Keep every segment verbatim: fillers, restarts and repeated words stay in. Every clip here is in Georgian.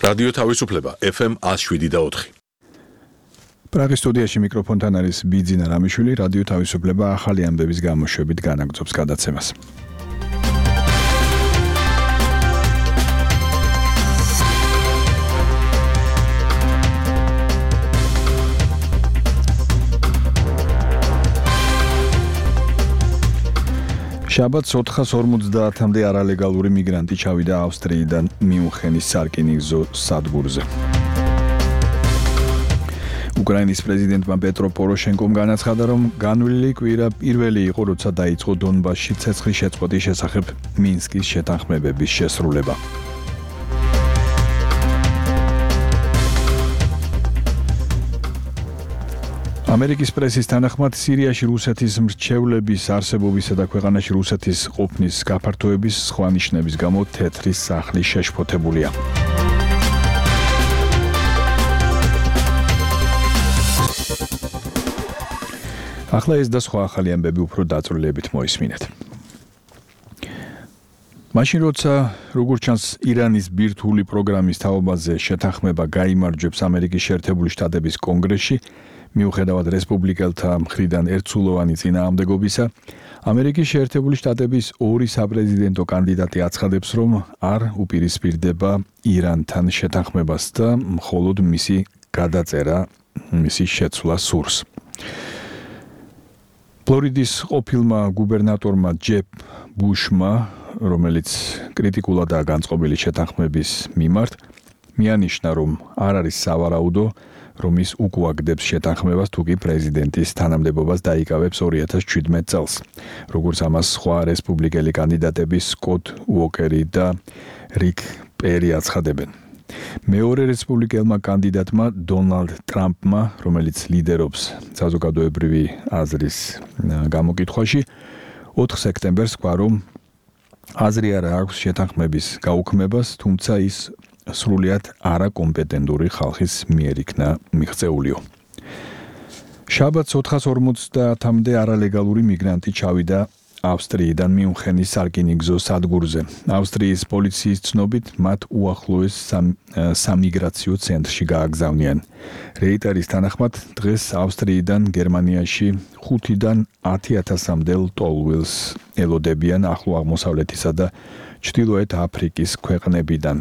რადიო თავისუფლება ეფ ემ one oh seven და four. პრაღის სტუდიაში მიკროფონთან არის ბიძინა რამიშვილი, რადიო თავისუფლება ახალი ამბების გამოშვებით განაგრძობს გადაცემას. შაბათს ოთხას ორმოცდაათამდე არალეგალური მიგრანტი ჩავიდა ავსტრიიდან მიუნხენის სარკინიგზო სადგურზე. უკრაინის პრეზიდენტმა პეტრო პოროშენკომ განაცხადა, რომ განვლილი კვირა პირველი იყო, როცა დაიწყო დონბასში ცეცხლის შეწყვეტის შესახებ მინსკის შეთანხმებების შესრულება. ამერიკის პრესის თანახმად სირიაში რუსეთის მრჩევლების არსებობისა და ქვეყანაში რუსეთის ყოფნის გაფართოების სხვა ნიშნების გამო თეთრი სახლი შეშფოთებულია. ახლა ეს და სხვა ახალი ამბები უფრო დაწვრილებით მოისმინეთ. მაშინ როცა როგორც ჩანს ირანის ბირთვული პროგრამის თაობაზე შეთანხმება გაიმარჯვებს ამერიკის შეერთებული შტატების კონგრესში, მიუხედავად რესპუბლიკელთა მხრიდან ერთსულოვანი წინააღმდეგობისა, ამერიკის შეერთებული შტატების ორი საპრეზიდენტო კანდიდატი აცხადებს, რომ არ უპირისპირდება ირანთან შეთანხმებას და მხოლოდ მისი გადაწერა, მისი შეცვლა სურს. ფლორიდის ყოფილმა გუბერნატორმა ჯებ ბუშმა, რომელიც კრიტიკულადაა განწყობილი შეთანხმების მიმართ, მიანიშნა, რომ არ არის სავარაუდო, რომ ის უკუაგდებს შეთანხმებას, თუ კი პრეზიდენტის თანამდებობას დაიკავებს ორი ათას შვიდმეტ წელს, როგორც ამას სხვა რესპუბლიკელი კანდიდატები სკოტ უოკერი და რიკ პერი აცხადებენ. მეორე რესპუბლიკელმა კანდიდატმა დონალდ ტრამპმა, რომელიც ლიდერობს საზოგადოებრივი აზრის გამოკითხვაში, ოთხ სექტემბერს თქვა, რომ აზრი არ აქვს შეთანხმების გაუქმებას, თუმცა ის სრულიად არაკომპეტენტური ხალხის მიერ იქნა მიღწეულიო. შაბათს ოთხას ორმოცდაათამდე არალეგალური მიგრანტი ჩავიდა ავსტრიიდან მიუნხენის სარკინიგზო სადგურზე. ავსტრიის პოლიციის ცნობით, მათ უახლოეს სამიგრაციო ცენტრში გააგზავნიან. რეიტერის თანახმად, დღეს ავსტრიიდან გერმანიაში ხუთიდან ათი ათასამდე ლტოლვილს ელოდებიან ახლო აღმოსავლეთისა და ჩრდილოეთ აფრიკის ქვეყნებიდან.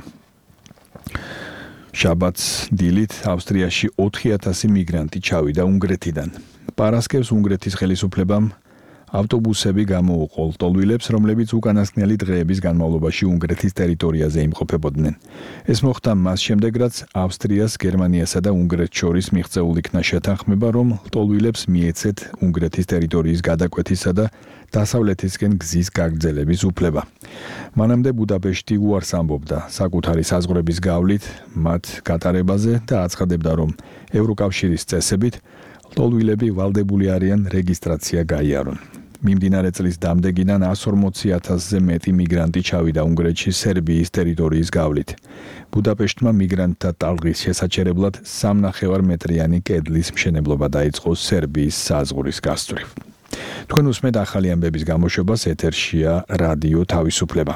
შაბათს დილით ავსტრიაში ოთხი ათასი მიგრანტი ჩავიდა უნგრეთიდან. პარასკევს უნგრეთის ხელისუფლებამ ავტობუსები გამოუყო ლტოლვილებს, რომლებიც უკანასკნელი დღეების განმავლობაში უნგრეთის ტერიტორიაზე იმყოფებოდნენ. ეს მოხდა მას შემდეგ, რაც ავსტრიას, გერმანიასა და უნგრეთს შორის მიღწეულ იქნა შეთანხმება, რომ ლტოლვილებს მიეცეთ უნგრეთის ტერიტორიის გადაკვეთისა და დასავლეთისკენ გზის გაგრძელების უფლება. მანამდე ბუდაპეშტი უარს ამბობდა საკუთარი საზღვრების გავლით მათ გატარებაზე და აცხადებდა, რომ ევროკავშირის წესებით ლტოლვილები ვალდებული არიან რეგისტრაცია გაიარონ. მიმდინარე წლის დამდეგიდან εκατს ორმოცი ათასზე მეტი მიგრანტი ჩავიდა უნგრეთში სერბიის ტერიტორიის გავლით. ბუდაპეშტმა მიგრანტთა ტალღის შესაჩერებლად სამნახევარ მეტრიანი კედლის მშენებლობა დაიწყო სერბიის საზღვრის გასწვრივ. თქვენ უსმენთ ახალი ამბების გამოშვებას, ეთერშია რადიო თავისუფლება.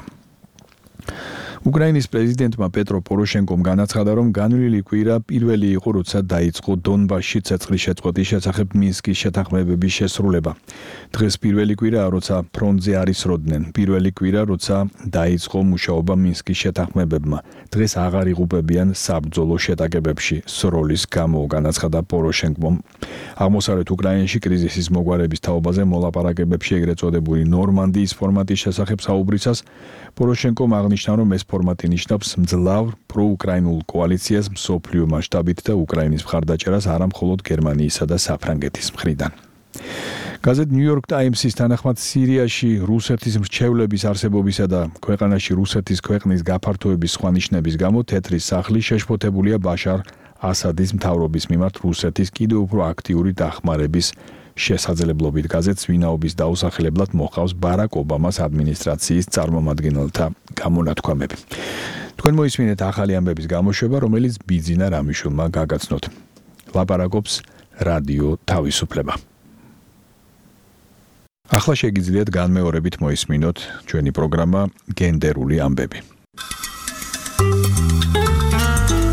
უკრაინის პრეზიდენტმა პეტრო პოროშენკომ განაცხადა, რომ განვლილი კვირა პირველი იყო, როცა დაიწყო დონბასში ცეცხლის შეწყვეტის შესახებ მინსკის შეთანხმებების შესრულება. დღეს პირველი კვირაა, როცა ფრონტზე არ ისროდნენ. პირველი კვირა, როცა დაიწყო მუშაობა მინსკის შეთანხმებებმა. დღეს აღარ იღუპებიან საბრძოლო შეტაკებებში სროლის გამო, განაცხადა პოროშენკომ. აღმოსავლეთ უკრაინაში კრიზისის მოგვარების თაობაზე მოლაპარაკებებში ეგრეთ წოდებული ნორმანდიის ფორმატის შესახებ საუბრისას პოროშენკომ აღნიშნა, რომ ეს ფორმატი ნიშნავს მძლავრ პროუკრაინულ კოალიციას მსოფლიო მასშტაბით და უკრაინის მხარდაჭერას არა მხოლოდ გერმანიისა და საფრანგეთის მხრიდან. გაზეთ New York Times-ის თანახმად, სირიაში რუსეთის მრჩევლების არსებობისა და ქვეყანაში რუსეთის ქვეყნის გაფართოების სხვა ნიშნების გამო თეთრი სახლი შეშფოთებულია ბაშარ ასადის მთავრობის მიმართ რუსეთის კიდევ უფრო აქტიური დახმარების შესაძლებლობით. გაზეთს ვინაობის დაუსახელებლად მოჰყავს ბარაკ ობამას ადმინისტრაციის წარმომადგენელთა გამონათქვამები. თქვენ მოისმინეთ ახალი ამბების გამოშვება, რომელიც ბიძინა რამიშვილმა გაგაცნოთ. ლაპარაკობს რადიო თავისუფლება. ახლა შეგიძლიათ განმეორებით მოისმინოთ ჩვენი პროგრამა გენდერული ამბები.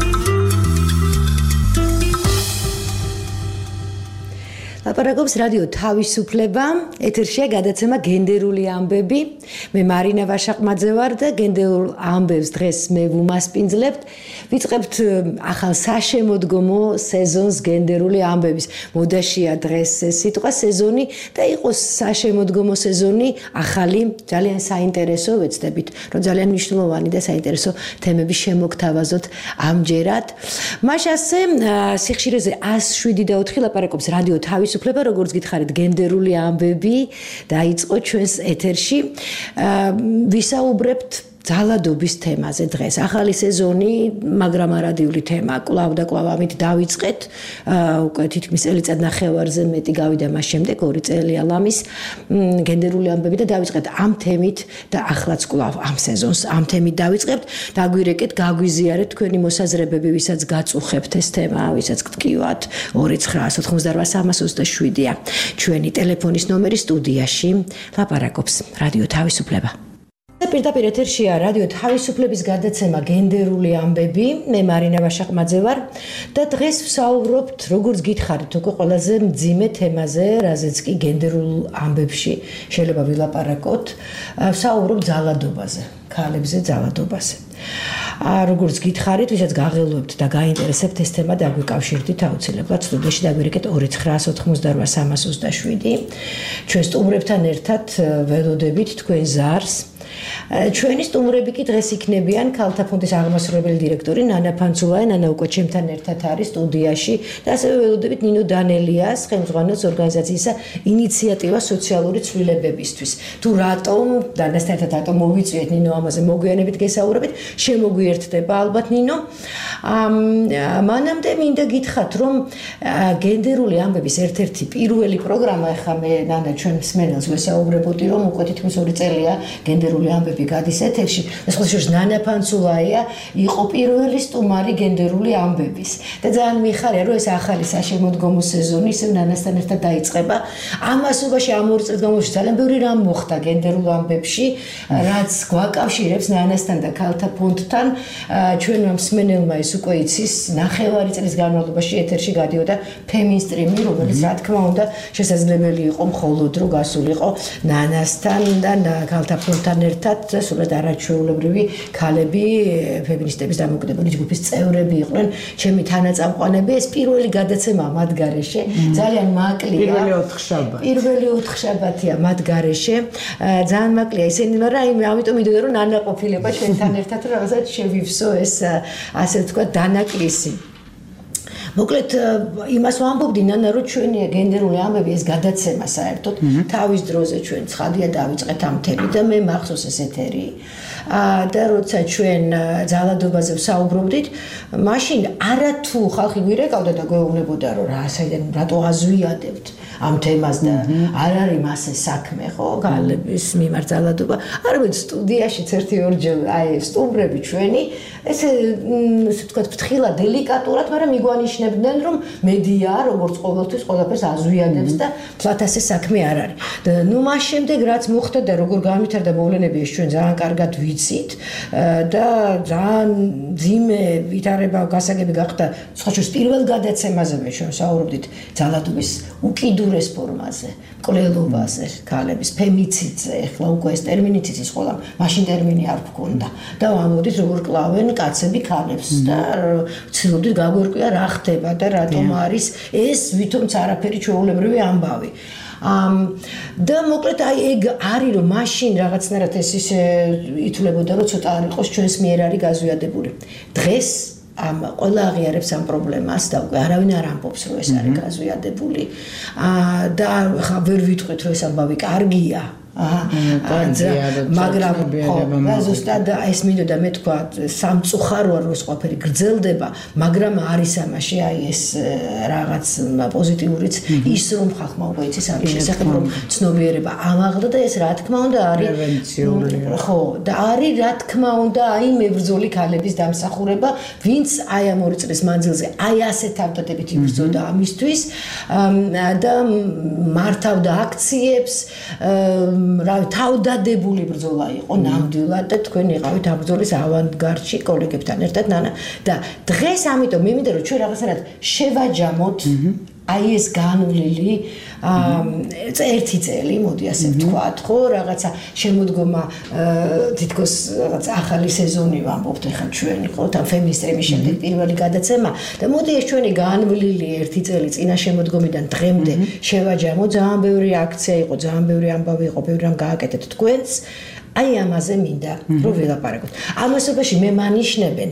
ლაპარაკობს რადიო თავისუფლება, ეთერშია გადაცემა გენდერული ამბები. მე მარინა ვაშაყმაძე ვარ და გენდერულ ამბებს დღეს მე ვუმასპინძლებთ. ვიწყებთ ახალ საშემოდგომო სეზონს გენდერული ამბების. მოდაშია დღეს სიტყვა სეზონი და იყოს საშემოდგომო სეზონი ახალი, ძალიან საინტერესო, ვეცდებით, რომ ძალიან მნიშვნელოვანი და საინტერესო თემები შემოგთავაზოთ ამჯერად. მას ასე სიხშირეზე one seven და four ლაპარაკობს რადიო თავისუფლება, როგორც გითხარით, გენდერული ამბები დაიწყო ჩვენს ეთერში. ვისაუბრებთ ძალადობის თემაზე დღეს. ახალი სეზონი, მაგრამ არადიული თემა, კვლავ და კვლავ ამით დავიწყეთ. უკვე თითქმის წელიწად ნახევარზე მეტი გავიდა მას შემდეგ, ორი წელია ლამის გენდერული ამბები და დავიწყეთ ამ თემით და ახლაც კვლავ ამ სეზონს ამ თემით დავიწყებთ. დაგვირეკეთ, გაგვიზიარეთ თქვენი მოსაზრებები, ვისაც გაწუხებთ ეს თემა, ვისაც გტკივათ two nine nine four eight three three seven. ჩვენი ტელეფონის ნომერი სტუდიაში ლაპარაკობს რადიო თავისუფლება. პირდაპირ ეთერშია რადიო თავისუფლების გადაცემა გენდერული ამბები. მე მარინა ვაშაყმაძე ვარ და დღეს ვსაუბრობთ, როგორც გითხარით, უკვე ყველაზე მძიმე თემაზე, რაზეც კი გენდერულ ამბებში შეიძლება ვილაპარაკოთ. ვსაუბრობ ძალადობაზე, ქალებზე ძალადობაზე. როგორც გითხარით, ვისაც გაღელვებთ და გაინტერესებთ ეს თემა, დაგვიკავშირდით აუცილებლად სტუდიაში დაგვირეკეთ two nine nine four eight three three seven. ჩვენ სტუმრებთან ერთად ველოდებით თქვენ ზარს. ჩვენი სტუმრები კი დღეს იქნებიან ქალთა ფონდის აღმასრულებელი დირექტორი ნანა ფანცულაი, ნანა უკვე ჩემთან ერთად არის სტუდიაში და ასევე ველოდებით ნინო დანელიას, ხელმძღვანელს ორგანიზაციისა ინიციატივა სოციალური ცვლილებებისთვის. თუ რატომ დანასთან ერთად რატომ მოვიწვიეთ ნინო ამაზე მოგვიანებით გესაუბრებით, შემოგვიერთდება ალბათ ნინო. მანამდე მინდა გითხრათ, რომ გენდერული ამბების ერთ-ერთი პირველი პროგრამა, ახლა მე ნანა ჩვენ მსმენელს ვესაუბრებოდი, რომ უკვე თითქმის ორი წელია გენდერული ამბები გადის ეთერში. ეს ხოთშორის ნანა ფანცულაია იყო პირველი სტუმარი გენდერული ამბების. და ძალიან მიხარია, რომ ეს ახალი საშემოდგომო სეზონი ისევ ნანასთან ერთად დაიწყება. ამ მასობაში ამ ორი წლის განმავლობაში ძალიან ბევრი რამ მოხდა გენდერულ ამბებში, რაც გვაკავშირებს ნანასთან და ქალთა ფონდთან. ჩვენმა მსმენელმა ეს უკვე იცის, ნახევარი წლის განმავლობაში ეთერში გადიოდა ფემინსტრიმი, რომელიც რა თქმა უნდა შესაძლებელი იყო მხოლოდ რო გასულიყო ნანასთან და ქალთა ფონდთან ერთად სულად არაჩვეულებრივი ქალები, ფემინისტების დამოუკიდებელი ჯგუფის წევრები იყვნენ, ჩემი თანაწამყვანები. ეს პირველი გადაცემა მათ გარეშე, ძალიან მაკლია. პირველი ოთხშაბათი. პირველი ოთხშაბათია მათ გარეშე. ძალიან მაკლია ისინი, მაგრამ ამიტომ მინდოდა რომ ნანა ყოფილება ჩვენთან ერთად რომ რაღაცა შევივსო ეს ასე ვთქვათ დანაკლისი. მოკლედ იმას ვამბობდი ნანა, რომ ჩვენი გენდერული ამბები ეს გადაცემა საერთოდ თავის დროზე ჩვენ ცხადია დავიწყეთ ამ თემით და მე მახსოვს ეს ეთერი. და როცა ჩვენ ძალადობაზე ვსაუბრობდით, მაშინ არათუ ხალხი გვირეკავდა და გვეუბნებოდა, რომ რა საიდან რატო აზვიადებთ ამ თემას და არ არის მასე საქმე, ხო, გალების მიმართ ძალადობა. არამედ სტუდიაშიც ერთი-ორჯერ აი სტუმრები ჩვენი ესე ესე ვთქვათ ფრთხილად, დელიკატურად, მაგრამ მიგوانიშნებდნენ, რომ მედია როგორც ყოველთვის ყველაფერს აზვიადებს და თლათ ასე საქმე არ არის. და ნუ მას შემდეგ რაც მოხდა და როგორ განვითარდა მოვლენები, ეს ჩვენ ძალიან კარგად ვიცით და ძალიან ძიმე ვითარება გასაგები გახდა სხვაშორის პირველ გადაცემაზე მე ჩვენ საუბრობდით ძალადობის უკიდურეს ფორმაზე, მკვლელობაზე, ქალების ფემიციდზე, ეხლა უკვე ეს ტერმინიც იცის ყველა, მაშინ ტერმინი არ გქონდა და ვამბობდით როგორ კლავენ კაცები ქალებს და ვცდილობდით გაგვერკვია რა ხდება და რატომ არის ეს ვითომც არაფერი ჩვეულებრივი ამბავი. Um, და მოკლედ აი ეგ არის რომ მაშინ რაღაცნაირად ეს ისე ითვლებოდა რომ ცოტა არ იყოს ჩვენს მიერ არის გაზვიადებული. დღეს ამ ყველა აღიარებს ამ პრობლემას და უკვე არავინ არ ამბობს რომ ეს არის გაზვიადებული. აა და ხა ვერ ვიტყვით რომ ეს ამბავი კარგია. მაგრამ ზუსტად ეს მინდოდა მე თქვა სამწუხაროა რომ ეს ყველაფერი გრძელდება, მაგრამ არის ამაში აი ეს რაღაც პოზიტიურიც ის რომ ხალხმა უკვე იცის არის შესახებ რომ ცნობიერება ამაღლდა და ეს რა თქმა უნდა არის პრევენციული. ხო, და არის რა თქმა უნდა აი მებრძოლი ქალების დამსახურება, ვინც აი ამ ორი წლის მანძილზე აი ასე თავდადებით იბრძოდა ამისთვის და მართავდა აქციებს, რა თავდადებული ბრძოლა იყო ნამდვილად და თქვენ იყავით ამ ბრძოლის ავანგარდში კოლეგებთან ერთად ნანა და დღეს ამიტომ მე მინდა რომ ჩვენ რაღაცნაირად შევაჯამოთ აი ეს განვლილი ერთი წელი, მოდი ასე ვთქვათ, ხო, რაღაცა შემოდგომა თითქოს რაღაც ახალი სეზონი ვამბობთ ახლა ჩვენი, ხო, თან ფემინისტების შემდეგ პირველი გადაცემა და მოდი ეს ჩვენი განვლილი ერთი წელი წინა შემოდგომიდან დღემდე შევაჯამო, ძალიან ბევრი აქცია იყო, ძალიან ბევრი ამბავი იყო, ბევრი რამ გააკეთეთ თქვენს. აი ამაზე მინდა რომ ვილაპარაკოთ. ამასობაში მე მანიშნებენ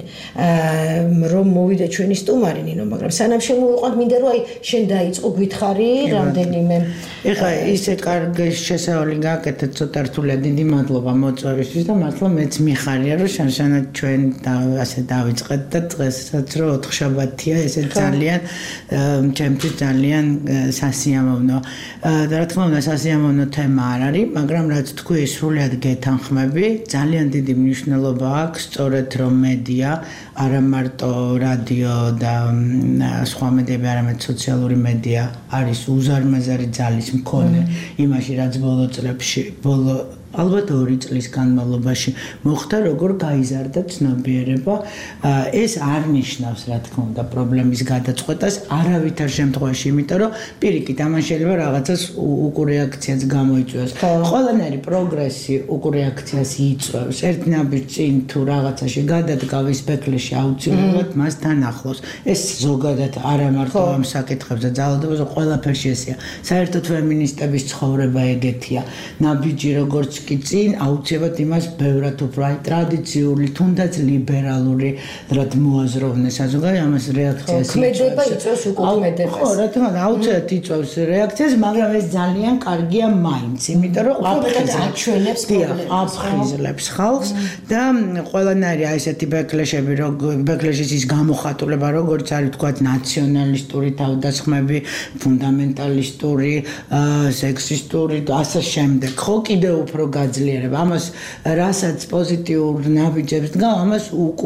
რომ მოვიდა ჩვენი სტუმარი ნინო, მაგრამ სანამ შემოვიყვანთ მინდა რომ აი შენ დაიწყო გითხარი რამდენიმე ეხლა ისე კარგი შესავალი გააკეთეთ ცოტა რთულად დიდი მადლობა მოწვევისთვის და მართლა მეც მიხარია რომ შანშანა ჩვენ ასე დავიწყეთ და დღესაც რომ ოთხშაბათია ესე ძალიან ჩემთვის ძალიან სასიამოვნო და რა თქმა უნდა სასიამოვნო თემა არ არის, მაგრამ რაც თქვი სრულად გეთანხმები, ძალიან დიდი მნიშვნელობა აქვს სწორედ რომ მედია არა მარტო რადიო და სხვა მედიები, არამედ სოციალური მედია არის უზარმაზარი ძალის მქონე იმაში, რაც ბოლო წლებში, ბოლო ალბათ ორი წლის განმავლობაში მოხდა, როგორ გაიზარდა ცნობიერება. ეს არ ნიშნავს, რა თქმა უნდა, პრობლემის გადაწყვეტას არავითარ შემთხვევაში, იმიტომ რომ პირიქით, ამან შეიძლება რაღაცას უკურეაქციაც გამოიწვევს. ყველანაირი პროგრესი უკურეაქციას იწვევს. ერთ ნაბიჯს წინ თუ რაღაცაში გადადგავის ბექლეში აუცილებლად მას თან ახლავს. ეს ზოგადად არა მარტო ამ საკითხებზე ძალადობას, ყველაფერში ესეა. საერთოდ ფემინისტების ცხოვრება ეგეთია. ნაბიჯი როგორც კი წინ აუცილებლად იმას ბევრად უფრო აი ტრადიციული, თუნდაც ლიბერალური რაც მოაზროვნე საზოგადოება ამას რეაქციას ქმედება იწვევს უკუქმედებას. ხო, რა თქმა უნდა, აუცილებლად იწვევს რეაქციას, მაგრამ ეს ძალიან კარგია მაინც, იმიტომ რომ აჩვენებს პრობლემას, აფხიზლებს ხალხს და ყველანაირი აი ესეთი ბექლეშები, ბექლეშის ის გამოხატულება, როგორც არის თქვათ ნაციონალისტური თავდასხმები, ფუნდამენტალისტური, სექსისტური და ასე შემდეგ. ხო, კიდევ უფრო გაძლიერება. Ამას რასაც პოზიტიურ ნაბიჯებს დგა, ამას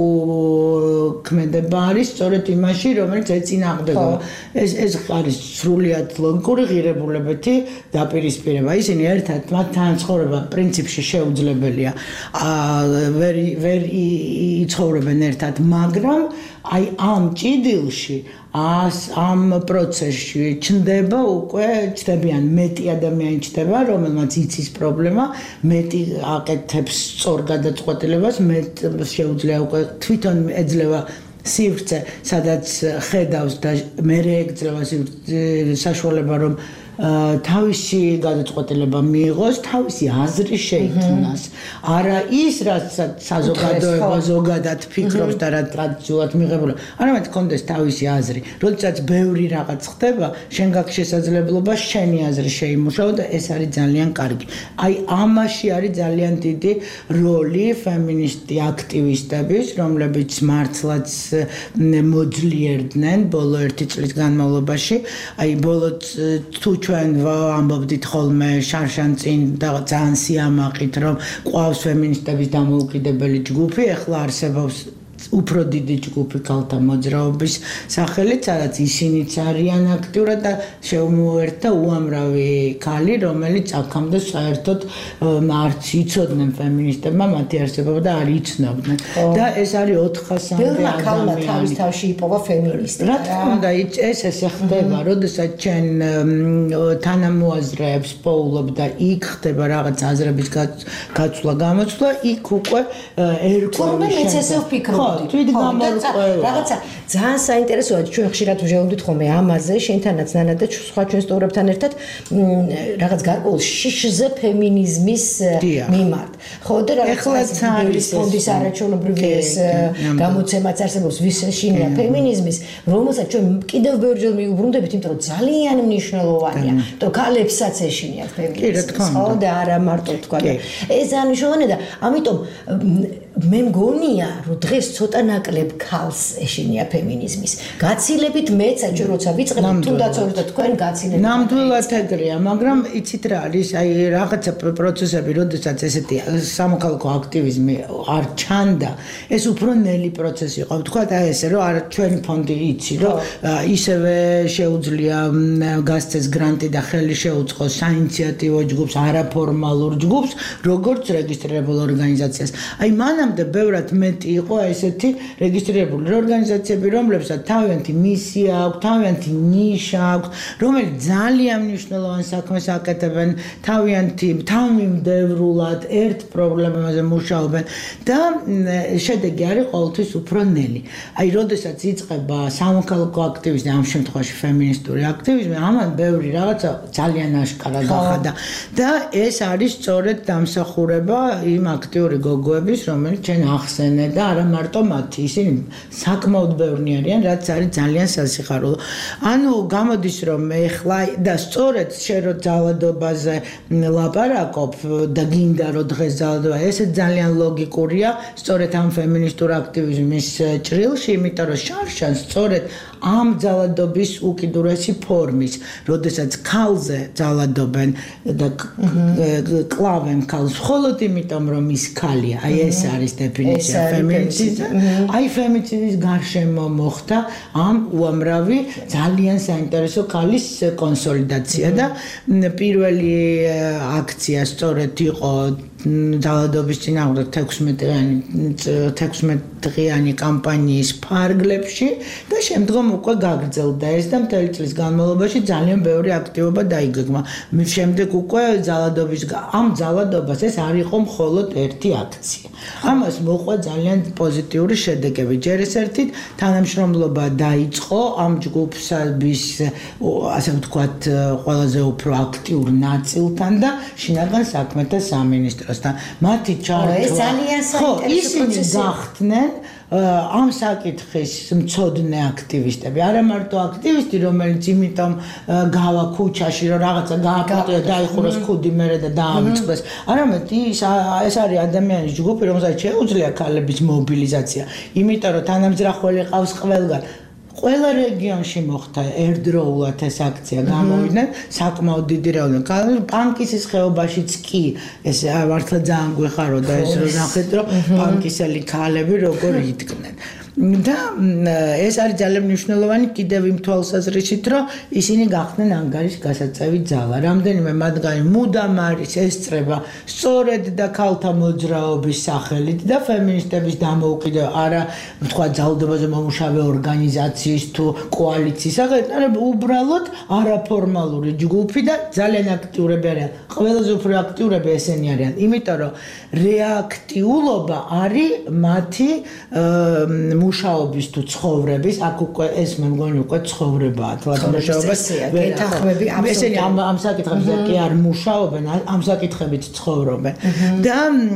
უკუქმედება არის სწორედ იმაში, რომელიც ეწინააღმდეგება. ეს ეს არის სრულიად ლოგიკური ღირებულებითი დაპირისპირება. ისინი ერთად მათთან ცხოვრება პრინციპში შეუძლებელია. ვერ ვერ იცხოვრებენ ერთად, მაგრამ აი ამ ჭიდილში ას ამ პროცესში ჩნდება უკვე ჩნდებიან მეტი ადამიანი ჩნდება, რომელმაც იცის პრობლემა, მეტი აკეთებს სწორ გადაწყვეტილებას, მეტ შეუძლია უკვე თვითონ ეძლევა სივრცე, სადაც ხედავს და მერე ეგძლევა საშუალება, რომ თავისი გადაწყვეტილება მიიღოს, თავისი აზრი შეიქმნას. არა ის, რაც საზოგადოება ზოგადად ფიქრობს და რაც ტრადიციულად მიღებული, არამედ კონდეს თავისი აზრი. როდესაც ბევრი რაღაც ხდება, შენ გაქვს შესაძლებლობა შენი აზრი შეიმუშაო და ეს არის ძალიან კარგი. აი ამაში არის ძალიან დიდი როლი ფემინისტი აქტივისტების, რომლებიც მართლაც მოძლიერდნენ ბოლო ერთი წლის განმავლობაში. აი ბოლო თუ ჩვენ ამბობდით ხოლმე შარშან წინ და ძალიან სიამაყით, რომ ყავს ფემინისტების დამოუკიდებელი ჯგუფი, ახლა არსებობს უფრო დიდი ჯგუფი ქალთა მოძრაობის სახელით, სადაც ისინიც არიან აქტიურად და შემოერთა უამრავი ქალი, რომელიც აქამდე საერთოდ არც იცოდნენ ფემინისტებმა მათი არსებობა და არ იცნობდნენ. და ეს არის ოთხასამდე ადამიანი. ქალმა თავის თავში იპოვა ფემინისტი. რა თქმა უნდა, ეს ესე ხდება, როდესაც ჩვენ თანამოაზრეებს პოულობ და იქ ხდება რაღაც აზრების გაცვლა, გამოცვლა, იქ უკვე ერკვევი შედება. რაღაცა ძალიან საინტერესოა, ჩვენ ხშირად ვჟეობდით ხოლმე ამაზე, შენთანაც ნანა და სხვა ჩვენ სტუმრებთან ერთად რაღაც გარკვეულ შიშზე ფემინიზმის მიმართ. ხო და რაღაც არის ფონდის არაჩვეულებრივი ეს გამოცემაც არსებობს, ვის შეშინია ფემინიზმის, რომელსაც ჩვენ კიდევ ბევრჯერ მიუბრუნდებით, იმიტომ რომ ძალიან მნიშვნელოვანია, იმიტომ რომ ქალებსაც ეშინიათ ფემინიზმი, ხო და არა მარტო თქვა. ეს ძალიან მნიშვნელოვანია და ამიტომ მე მგონია, რომ დღეს ცოტა ნაკლებ ქალს ეშინია ფემინიზმის. გაცილებით მეც აჩვენ როცა ვიწყებ, თუნდაც ორი და თქვენ გაცილებით. ნამდვილად ეგრეა, მაგრამ იცით რა არის, აი რაღაცა პროცესები, როდესაც ესეთი სამოქალაქო აქტივიზმი არ ჩანდა, ეს უფრო ნელი პროცესი იყო. ვთქვათ, აი ესე რომ არ ჩვენი ფონდი იცი, რომ ისევე შეუძლია გასცეს გრანტი და ხელი შეუწყოს საინიციატივო ჯგუფს, არაფორმალურ ჯგუფს, როგორც რეგისტრირებულ ორგანიზაციას. აი მანამდე ბევრად მეტი იყო ესე ასეთი რეგისტრირებული ორგანიზაციები, რომლებსაც თავიანთი მისია აქვს, თავიანთი ნიშა აქვს, რომელიც ძალიან მნიშვნელოვან საქმეს აკეთებენ, თავიანთი თავმიმდევრულად ერთ პრობლემაზე მუშაობენ და შედეგი არის ყოველთვის უფრო ნელი. აი, როდესაც იწყება სამოქალაქო აქტივიზმი, ამ შემთხვევაში ფემინისტური აქტივიზმი, ამან ბევრი რაღაცა ძალიან აშკარა გახადა და ეს არის სწორედ დამსახურება იმ აქტიური გოგოების, რომელიც ჩვენ ახსენე და არა მარტო მათი, ისინი საკმაოდ ბევრი არიან, რაც არის ძალიან სასიხარულო. ანუ გამოდის რომ ეხლა და სწორედ შენ რო ძალადობაზე ლაპარაკობ და გინდა რომ დღეს ძალადობა, ესე ძალიან ლოგიკურია, სწორედ ამ ფემინისტურ აქტივიზმის ჭრილში, იმიტომ რომ შარშან სწორედ ამ ძალადობის უკიდურესი ფორმის, როდესაც ქალზე ძალადობენ და კლავენ ქალს, მხოლოდ იმიტომ რომ ის ქალია, აი ეს არის დეფინიცია ფემინიციდისა. აი ფემინიციდის გარშემო მოხდა ამ უამრავი ძალიან საინტერესო ქალის კონსოლიდაცია და პირველი აქცია სწორედ იყო ძალადობის წინააღმდეგ თექვსმეტ დღიანი კამპანიის ფარგლებში და შემდგომ უკვე გაგრძელდა ეს და მთელი წლის განმავლობაში ძალიან ბევრი აქტივობა დაიგეგმა. შემდეგ უკვე ძალადობის ამ ძალადობას ეს არ იყო მხოლოდ ერთი აქცია. ამას მოყვა ძალიან პოზიტიური შედეგები. ჯერ ეს ერთით თანამშრომლობა დაიწყო ამ ჯგუფსების ასე ვთქვათ ყველაზე უფრო აქტიურ ნაწილთან და შინაგან საქმეთა სამინისტროსთან. მათი ჩართვა ხო ისინი გახდნენ ამ საკითხის მცოდნე აქტივისტები, არა მარტო აქტივისტი, რომელიც იმიტომ გავა ქუჩაში, რომ რაღაცა გააკეთოს, დაიხუროს ქუდი მერე და დაამიწყდეს, არამედ ის ეს არის ადამიანის ჯგუფი, რომელსაც შეუძლია ქალების მობილიზაცია, იმიტომ რომ თანამძრახველი ყავს ყველგან. ყველა რეგიონში მოხდა ერთდროულად ეს აქცია გამოვიდნენ საკმაოდ დიდი რაოდენობით. პანკისის ხეობაშიც კი ეს მართლა ძალიან გვეხაროდა ეს რომ ნახეთ რომ პანკისელი ქალები როგორ იდგნენ. და ეს არის ძალიან მნიშვნელოვანი კიდევ იმ თვალსაზრისით, რომ ისინი გახდნენ ანგარის გასაწევი ძალა. რამდენიმე მათგანი მუდამ არის ესწრება სწორედ და ქალთა მოძრაობის სახელით და ფემინისტების დამოუკიდებელ არა თქვა ძალადობაზე მომუშავე ორგანიზაციის თუ კოალიციის სახელით, არამედ უბრალოდ არაფორმალური ჯგუფი და ძალიან აქტიურები არიან. ყველაზე უფრო აქტიურები ესენი არიან, იმიტომ რომ რეაქტიულობა არის მათი მუშაობის თუ ცხოვრების, აქ უკვე ეს მე მგონი უკვე ცხოვრებაა, თვალად მუშაობას გეთანხმები ესენი ამ ამ საკითხებზე კი არ მუშაობენ, ამ საკითხებით ცხოვრობენ და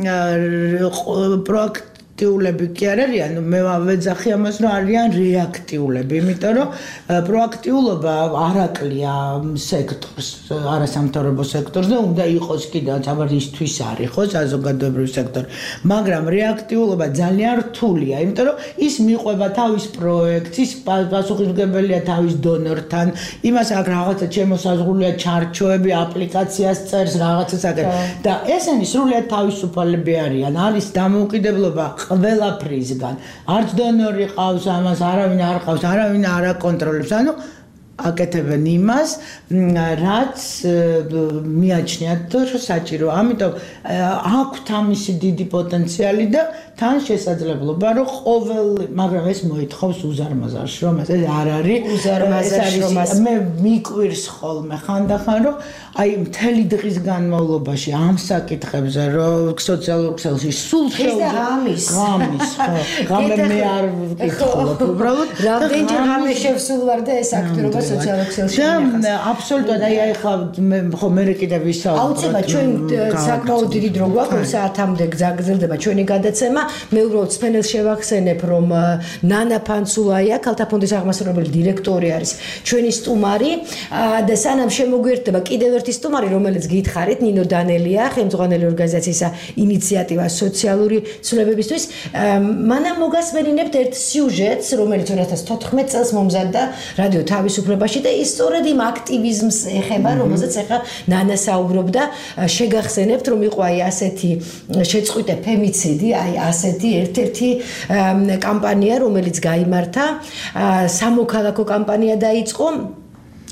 პროაქტ აქტიულები კი არ არიან, მე ვეძახი ამას, რომ არიან რეაქტიულები, იმიტომ რომ პროაქტიულობა არაკლია სექტორს, არასამთავრობო სექტორს და უნდა იყოს კიდევ აბა ისთვის არ იყოს საზოგადოებრივი სექტორი, მაგრამ რეაქტიულობა ძალიან რთულია, იმიტომ რომ ის მიყვება თავის პროექტს, ის პასუხისმგებელია თავის დონორთან, იმას აქ რაღაცა შემოსაზღვრულია ჩარჩოები, აპლიკაციას წერს, რაღაცას აკეთებს და ესენი სრულიად თავისუფალები არიან, არის დამოუკიდებლობა ყველაფრისგან. არც დონორი ყავს ამას, არავინ არ ყავს, არავინ არ აკონტროლებს. ანუ აკეთებენ იმას, რაც მიაჩნიათ რომ საჭირო. ამიტომ აქვთ ამისი დიდი პოტენციალი და თან შესაძლებლობა, რომ ყოველ, მაგრამ ეს მოითხოვს უზარმაზარ შრომას. ეს არ არის უზარმაზარ შრომას. მე მიკვირს ხოლმე ხანდახან, რომ აი მთელი დღის განმავლობაში ამ საკითხებზე, რომ სოციალურ ქსელში სულ შეუძლია ღამის. ღამის, ხო. ღამე მე არ ვკითხულობ უბრალოდ. რამდენჯერ ღამე შევსულ ვარ და ეს აქტიურობა სოციალურ ქსელში და აბსოლუტურად აი ახლა მე ხო მე კიდე ვისაუბრებ. აუცილებლად ჩვენ საკმაოდ დიდი დრო გვაქვს, საათამდე გაგრძელდება ჩვენი გადაცემა. მე უბრალოდ სპენელს შევახსენებ, რომ ნანა ფანცულაია, ქალთა ფონდის აღმასრულებელი დირექტორი არის ჩვენი სტუმარი და სანამ შემოგვიერთდება კიდევ ერთი სტუმარი, რომელიც გითხარით, ნინო დანელია, ხელმძღვანელი ორგანიზაციის ინიციატივა სოციალური ცვლილებებისთვის. მანამ მოგასმენინებთ ერთ სიუჟეტს, რომელიც ორი ათას თოთხმეტ წელს მომზადდა რადიო თავისუფლებაში და ის სწორედ იმ აქტივიზმს ეხება, რომელზეც ახლა ნანა საუბრობდა. შეგახსენებთ, რომ იყო აი ასეთი შეწყვიტე ფემიციდი, აი ასეთი ერთ-ერთი კამპანია, რომელიც გაიმართა, სამოქალაქო კამპანია დაიწყო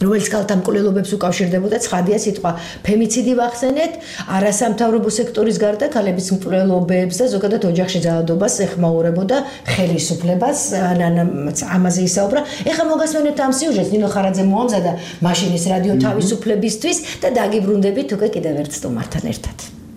რომელიც ქალთა მკვლელობებს უკავშირდებოდა. ცხადია სიტყვა ფემიციდი ვახსენეთ, არასამთავრობო სექტორის გარდა ქალების მკვლელობებს და ზოგადად ოჯახში ძალადობას ეხმაურებოდა ხელისუფლებას. ამაზე ისაუბრა. ეხლა მოგასმენთ ამ სიუჟეტს, ნინო ხარაძე მოამზადა მაშინის რადიო თავისუფლებისთვის და დაგიბრუნდებით უკვე კიდევ ერთ სტუმართან ერთად.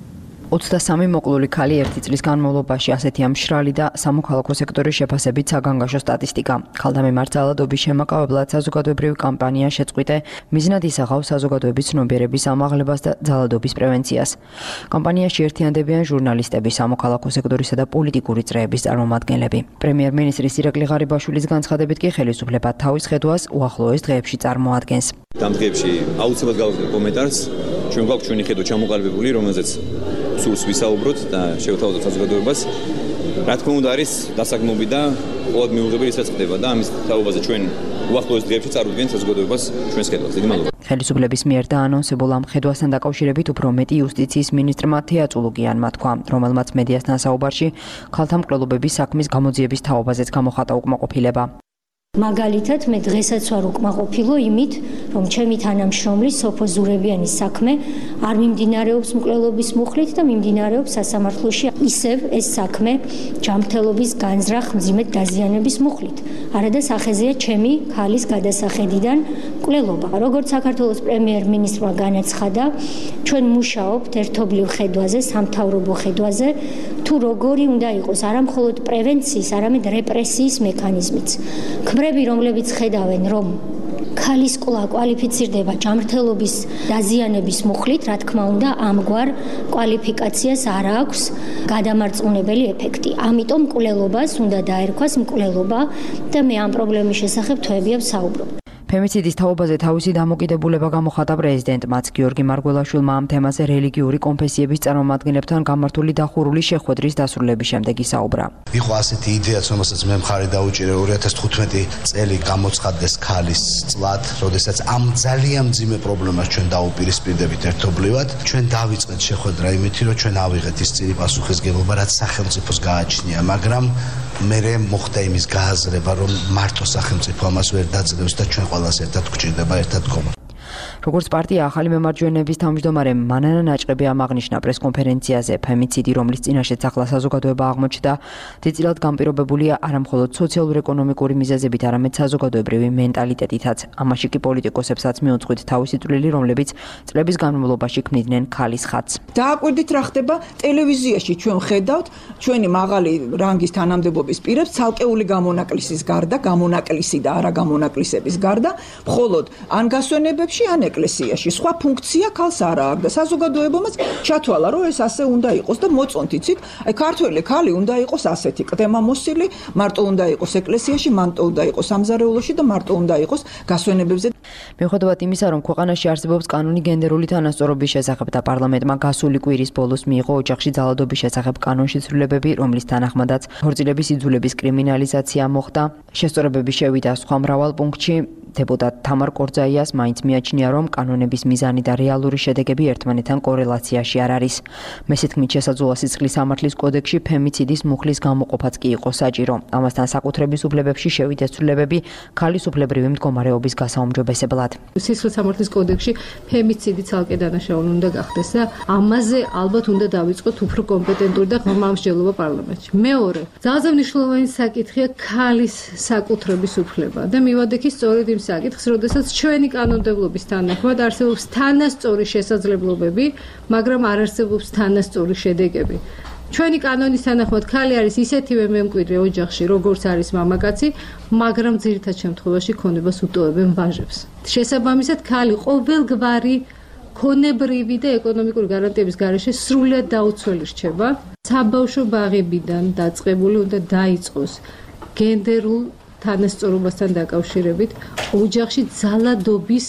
ოცდასამი მოკლული ქალი ერთი წლის განმავლობაში ასეთია მშრალი და სამოქალაქო სექტორის შეფასებით საგანგაშო სტატისტიკა. ქალთა მიმართ ძალადობის შემაკავებლად საზოგადოებრივი კამპანია შეწყვიტე მიზნად ისახავს საზოგადოების ცნობიერების ამაღლებას და ძალადობის პრევენციას. კამპანიაში ერთიანდებიან ჟურნალისტები, სამოქალაქო სექტორისა და პოლიტიკური წრეების წარმომადგენლები. პრემიერ-მინისტრის ირაკლი ღარიბაშვილის განცხადებით კი ხელისუფლება თავის ხედვას უახლოეს დღეებში წარმოადგენს. ამ დღეებში აუცილებლად გავაკეთებ კომენტარს, ჩვენ გვაქვს ჩვენი ხედვა ჩამოყალიბებული, რომელზეც სულს ვისაუბროთ და შევთავაზოთ საზოგადოებას. რა თქმა უნდა არის დასაგმობი და ყოველ მიუღებელი ისაც ხდება და ამის თაობაზე ჩვენ უახლოეს დღეებში წარუდგენთ საზოგადოებას ჩვენს ხედვას. დიდი მადლობა. ხელისუფლების მიერ დაანონსებულ ამ ხედვასთან დაკავშირებით უფრო მეტი იუსტიციის მინისტრმა თეა წულუგიანმა თქვა, რომელმაც მედიასთან საუბარში ქალთა მკვლელობების საქმის გამოძიების თაობაზეც გამოხატა უკმაყოფილება. მაგალითად, მე დღესაც ვარ უკმაყოფილო იმით, რომ ჩემი თანამშრომლის სოფო ზურებიანის საქმე არ მიმდინარეობს მკვლელობის მუხლით და მიმდინარეობს სასამართლოში ისევ ეს საქმე ჯანმრთელობის განზრახ მძიმედ დაზიანების მუხლით. არადა სახეზეა ჩემი ქალის გადასახედიდან მკვლელობა. როგორც საქართველოს პრემიერ-მინისტრმა განაცხადა, ჩვენ მუშაობთ ერთობლივ ხედვაზე, სამთავრობო ხედვაზე, თუ როგორი უნდა იყოს არა მხოლოდ პრევენციის, არამედ რეპრესიის მექანიზმიც. ქმრები, რომლებიც ხედავენ, რომ ქალის კვლავ კვალიფიცირდება ჯანმრთელობის დაზიანების მუხლით, რა თქმა უნდა, ამგვარ კვალიფიკაციას არ აქვს გადამარწმუნებელი ეფექტი. ამიტომ მკვლელობას უნდა დაერქვას მკვლელობა და მე ამ პრობლემის შესახებ თვეებია ვსაუბრობ. ფემიციდის თაობაზე თავისი დამოკიდებულება გამოხატა პრეზიდენტმაც. გიორგი მარგველაშვილმა ამ თემაზე რელიგიური კონფესიების წარმომადგენლებთან გამართული დახურული შეხვედრის დასრულების შემდეგ ისაუბრა. იყო ასეთი იდეაც, რომელსაც მე მხარი დაუჭირე ორი ათას თხუთმეტი წელი გამოცხადდეს ქალის წლად, როდესაც ამ ძალიან მძიმე პრობლემას ჩვენ დაუპირისპირდებით ერთობლივად. ჩვენ დავიწყეთ შეხვედრა იმით, რომ ჩვენ ავიღეთ ის წილი პასუხისგებლობა, რაც სახელმწიფოს გააჩნია, მაგრამ მერე მოხდა იმის გააზრება, რომ მარტო სახელმწიფო ამას ვერ დაძლევს და ჩვენ ყველას ერთად გვჭირდება ერთად გქონა. როგორც პარტია ახალი მემარჯვენეების თავმჯდომარე მანანა ნაჭყები ამაღნიშნა პრესკონფერენციაზე, ფემიციდი, რომლის წინაშეც ახლა საზოგადოება აღმოჩნდა, დიდწილად განპირობებულია არა მხოლოდ სოციალურ-ეკონომიკური მიზეზებით, არამედ საზოგადოებრივი მენტალიტეტითაც. ამაში კი პოლიტიკოსებსაც მიუძღვით თავისი წვლილი, რომლებიც წლების განმავლობაში ქმნიდნენ ქალის ხატს. დააკვირდით რა ხდება ტელევიზიაში, ჩვენ ხედავთ ჩვენი მაღალი რანგის თანამდებობის პირებს ცალკეული გამონაკლისის გარდა, გამონაკლისი და არა გამონაკლისების გარდა, მხოლოდ ან გასვენებებში, ან ეკლესიაში. სხვა ფუნქცია ქალს არ აქვს და საზოგადოებამაც ჩათვალა, რომ ეს ასე უნდა იყოს და მოწონთ, იცით? აი ქართველი ქალი უნდა იყოს ასეთი, ყდემამოსილი, მარტო უნდა იყოს ეკლესიაში, მარტო უნდა იყოს სამზარეულოში და მარტო უნდა იყოს გასვენებებზე. მიუხედავად იმისა, რომ ქვეყანაში არსებობს კანონი გენდერული თანასწორობის შესახებ და პარლამენტმა გასული კვირის ბოლოს მიიღო ოჯახში ძალადობის შესახებ კანონშეცვლილებები, რომლის თანახმადაც ქორწილების იძულების კრიმინალიზაცია მოხდა, შესწორებები შევიდა სხვა მრავალ პუნქტში. დეპუტატ თამარ კორძაიას მაინც მიაჩნია, რომ კანონების მიზანი და რეალური შედეგები ერთმანეთთან კორელაციაში არ არის. მესეთ თქმით, შესაძლოა სიცხლის სამართლის კოდექსში ფემიციდის მუხლის გამოყოფაც კი იყო საჭირო. ამასთან საკუთრების უფლებებში შევიდეს ცვლილებები ქალის უფლებრივი მდგომარეობის გასაუმჯობესებლად. სიცხლის სამართლის კოდექსში ფემიციდი ცალკე დანაშაული უნდა გახდეს და ამაზე ალბათ უნდა დავიწყოთ უფრო კომპეტენტური და ღრმამსჯელობა პარლამენტში. მეორე, ძალზე მნიშვნელოვანი საკითხია ქალის საკუთრების უფლება და მივადექი სწორედ იმ საკითხს, როდესაც ჩვენი კანონმდებლობის თანახმად არსებობს თანასწორი შესაძლებლობები, მაგრამ არ არსებობს თანასწორი შედეგები. ჩვენი კანონის თანახმად ქალი არის ისეთივე მემკვიდრე ოჯახში, როგორც არის მამაკაცი, მაგრამ ძირითად შემთხვევაში ქონებას უტოვებენ ვაჟებს. შესაბამისად, ქალი ყოველგვარი ქონებრივი და ეკონომიკური გარანტიების გარეშე სრულად დაუცველი რჩება. საბავშვო ბაღებიდან დაწყებული უნდა დაიწყოს გენდერულ თანასწორობასთან დაკავშირებით, ოჯახში ძალადობის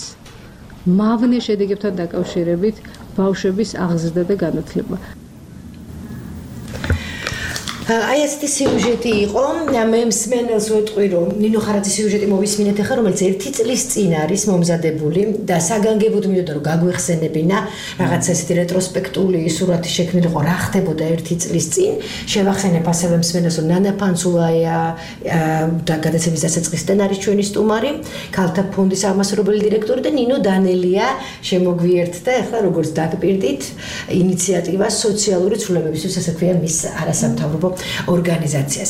მავნე შედეგებთან დაკავშირებით ბავშვების აღზრდა და განათლება. აი ესეთი სიუჟეტი იყო, მე მსმენელს ვეტყვი რომ ნინო ხარაძის სიუჟეტი მოვისმინეთ ახლა, რომელიც ერთი წლის წინ არის მომზადებული და საგანგებოდ მივიდა რომ გაგვეხსენებინა რაღაცა ესეთი რეტროსპექტული სურათი შექმნილიყო რა ხდებოდა ერთი წლის წინ. შევახსენებ ასევე მსმენელს რომ ნანა ფანცულაია და გადაცემის დასაწყისიდან არის ჩვენი სტუმარი, ქალთა ფონდის აღმასრულებელი დირექტორი და ნინო დანელია შემოგვიერთდა ახლა როგორც დაგპირდით ინიციატივა სოციალური ცვლილებებისთვის, ასე ქვია მის არასამთავრობო ორგანიზაციას.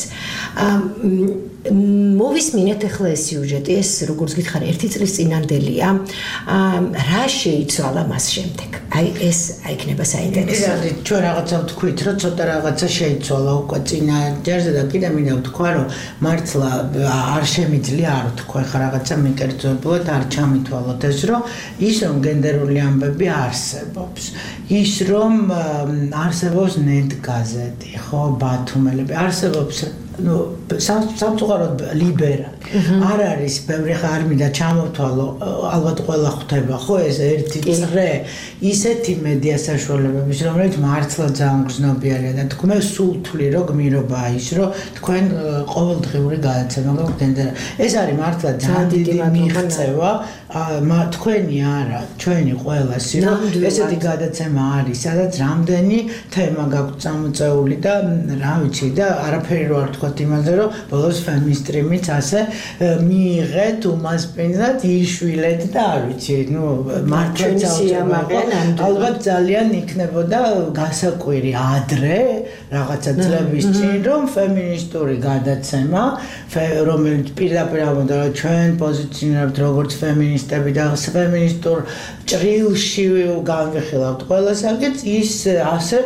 მოვისმინეთ ახლა ეს სიუჟეტი, ეს როგორც გითხარი, ერთი წლის წინანდელია. რა შეიცვალა მას შემდეგ? აი ეს აიქნება საინტერესო. ჩვენ რაღაცა ვთქვით, რომ ცოტა რაღაცა შეიცვალა უკვე წინა ჯერზე და კიდე მინდა ვთქვა, რომ მართლა არ შემიძლია არ ვთქვა, ხა რაღაცა მიკერძოებულად არ ჩამითვალოთ ეს, რომ ის რომ გენდერული ამბები არსებობს, ის რომ არსებობს ნეტ გაზეთი, ხო, ბათუმელები, არსებობს ну სამწუხაროდ ლიბერალი არ არის ბევრი ხა არ მინდა ჩამოვთვალო ალბათ ყველა ხვდება ხო ეს ერთი წრე ისეთი მედია საშუალებების რომელიც მართლა ძალიან გრძნობიარია და თქვენ სულ თვლი რომ გმირობაა ის რომ თქვენ ყოველდღიური გადაცემა გქონდა ეს არის მართლა ძალიან დიდი მიღწევა თქვენი არა ჩვენი ყველას რომ ესეთი გადაცემა არის სადაც რამდენი თემა გაქვს წამოწეული და რა ვიცი და არაფერი რო არ თქვა იმაზე რომ ბოლოს ფემინისტრიმიც ასე მიიღეთ უმასპინძლად იშვილეთ და არ ვიცი ნუ მართლა ალბათ ძალიან იქნებოდა გასაკვირი ადრე რაღაცა წლების წინ რომ ფემინისტური გადაცემა რომელიც პირდაპირ ამბობდა რომ ჩვენ პოზიციონირებთ როგორც ფემინისტები და ფემინისტურ ჭრილში განვიხილავთ ყველასაგან ის ასე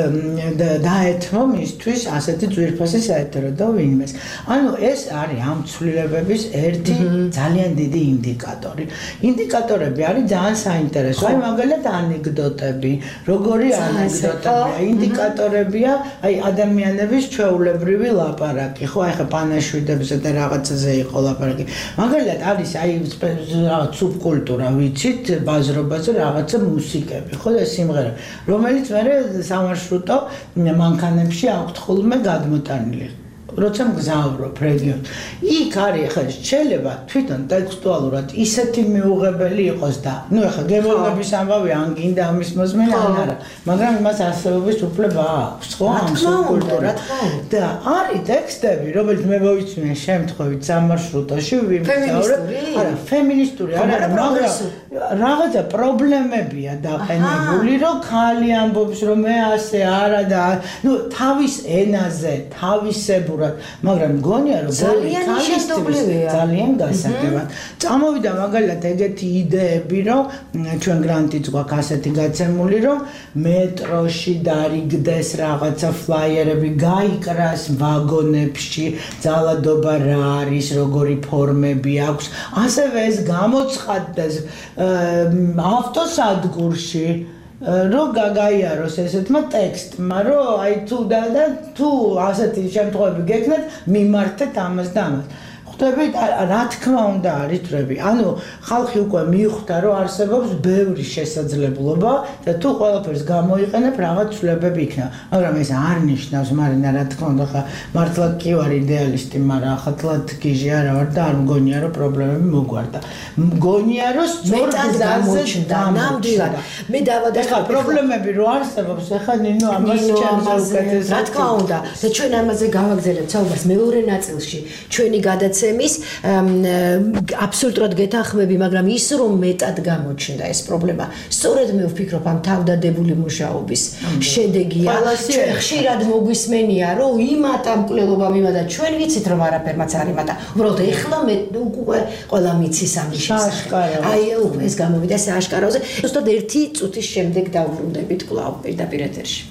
დაეთმო მისთვის ასეთი ძვირფასი საერთოდ და ვინმეს. ანუ ეს არის ამ ცვლილებების ერთი ძალიან დიდი ინდიკატორი. ინდიკატორები არის ძალიან საინტერესო. აი მაგალითად ანეკდოტები, როგორი ანეკდოტებია, ინდიკატორებია, აი ადამიანების ჩვეულებრივი ლაპარაკი, ხო, აი ხა პანაშვიდებზე და რაღაცაზე იყო ლაპარაკი. მაგალითად არის აი რაღაც სუბკულტურა, ვიცით, ბაზრობაზე რაღაცა მუსიკები, ხო, და სიმღერა, რომელიც მე სამარშრუტო მანქანებში აქვთ ხოლმე გადმოტანილი. როცა მგზავრობ რეგიონში. იქ არის ხა შეიძლება თვითონ ტექსტუალურად ისეთი მიუღებელი იყოს და ნუ ხა გემოვნების ამბავი ან გინდა ამის მოსმენა ან არა, მაგრამ იმას არსებობის უფლება აქვს, ხო, ამ სუბკულტურად. და არის ტექსტები, რომელიც მე მოვიცნე შემთხვევით სამარშრუტოში ვიმგზავრებ, არა, ფემინისტური არა, მაგრამ რაღაცა პრობლემებია დაყენებული, რომ ხალი ამბობს, რომ მე ასე არა და ნუ თავის ენაზე, თავისებურ მაგრამ მგონია რომ ძალიან შენობრივია ძალიან გასაგებად. წამოვიდა მაგალითად ეგეთი იდეები რომ ჩვენ გრანტიც გვაქვს ასეთი გაცემული რომ მეტროში დარიგდეს რაღაცა ფლაიერები გაიკრას ვაგონებში ძალადობა რა არის როგორი ფორმები აქვს ასევე ეს გამოცხადდეს ავტოსადგურში რო გაგაიაროს ესეთმა ტექსტმა, რომ აი თუ და და თუ ასეთი შემთხვევები გექნათ, მიმართეთ ამას და ამას. ხვდებით, რა თქმა უნდა არის თრები. ანუ ხალხი უკვე მიხვდა, რომ არსებობს ბევრი შესაძლებლობა და თუ ყველაფერს გამოიყენებ, რაღაც ცვლილებები იქნება. მაგრამ ეს არ ნიშნავს, მარინა, რა თქმა უნდა, ხა მართლა კი ვარ იდეალისტი, მაგრამ ახლა გიჟი არა ვარ და არ მგონია, რომ პრობლემები მოგვარდა. მგონია, რომ სწორ გამოჩნდა, ნამდვილად. მე დავადე ხა პრობლემები რო არსებობს, ახლა ნინო ამას ჩემზე უკეთეს. რა თქმა უნდა, და ჩვენ ამაზე გავაგზავნებთ საუბარს მეორე ნაწილში. ჩვენი გადაცემა მის აბსოლუტურად გეთანხმები, მაგრამ ის რომ მეტად გამოჩნდა ეს პრობლემა. სწორედ მე ვფიქრობ ამ თავდადებული მუშაობის შედეგია. ჩვენ ხშირად მოგვისმენია, რომ იმათა მკვლელობა მიმათა ჩვენ ვიცით რომ არაფერმაც არ იმათა. უბრალოდ ეხლა მე უკვე ყველა მიცის ამის შესახებ. აი ეს გამოვიდა სააშკაროზე. ზუსტად ერთი წუთის შემდეგ დავბრუნდებით კვლავ პირდაპირ ეთერში.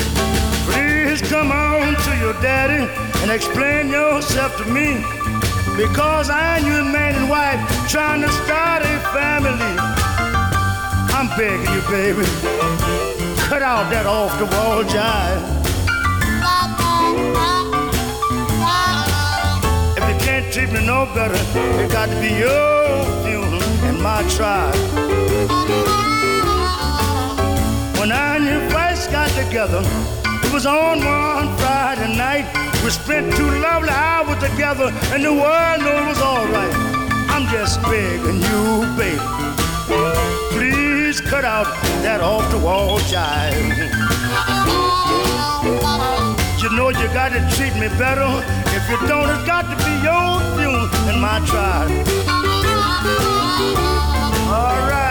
Explain yourself to me. because I'm your man and wife trying to start a family. I'm begging you, baby, cut out that off-the-wall jive. If you can't treat me no better, it got to be your funeral and my tribe. When I and you first got together, it was on one Friday night. We spent two lovely hours together, and the world knew it was all right. I'm just begging you, baby, please cut out that off-the-wall jive. You know you got to treat me better. If you don't, it's got to be your funeral and my trial. All right.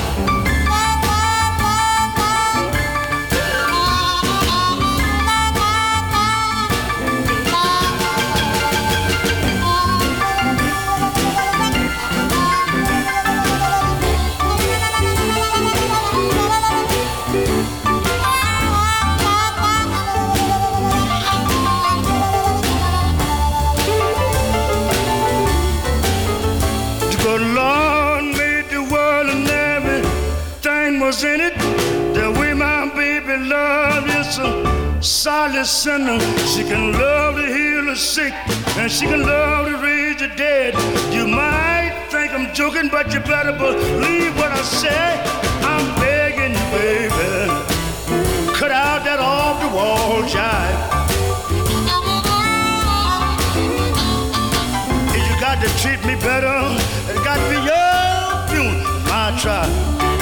In it, the way my baby love is a solid sinner. She can love to heal the sick, and she can love to raise the dead. You might think I'm joking, but you better believe what I say. I'm begging you, baby, cut out that off-the-wall jive. If you got to treat me better, it got to be your funeral, my trial.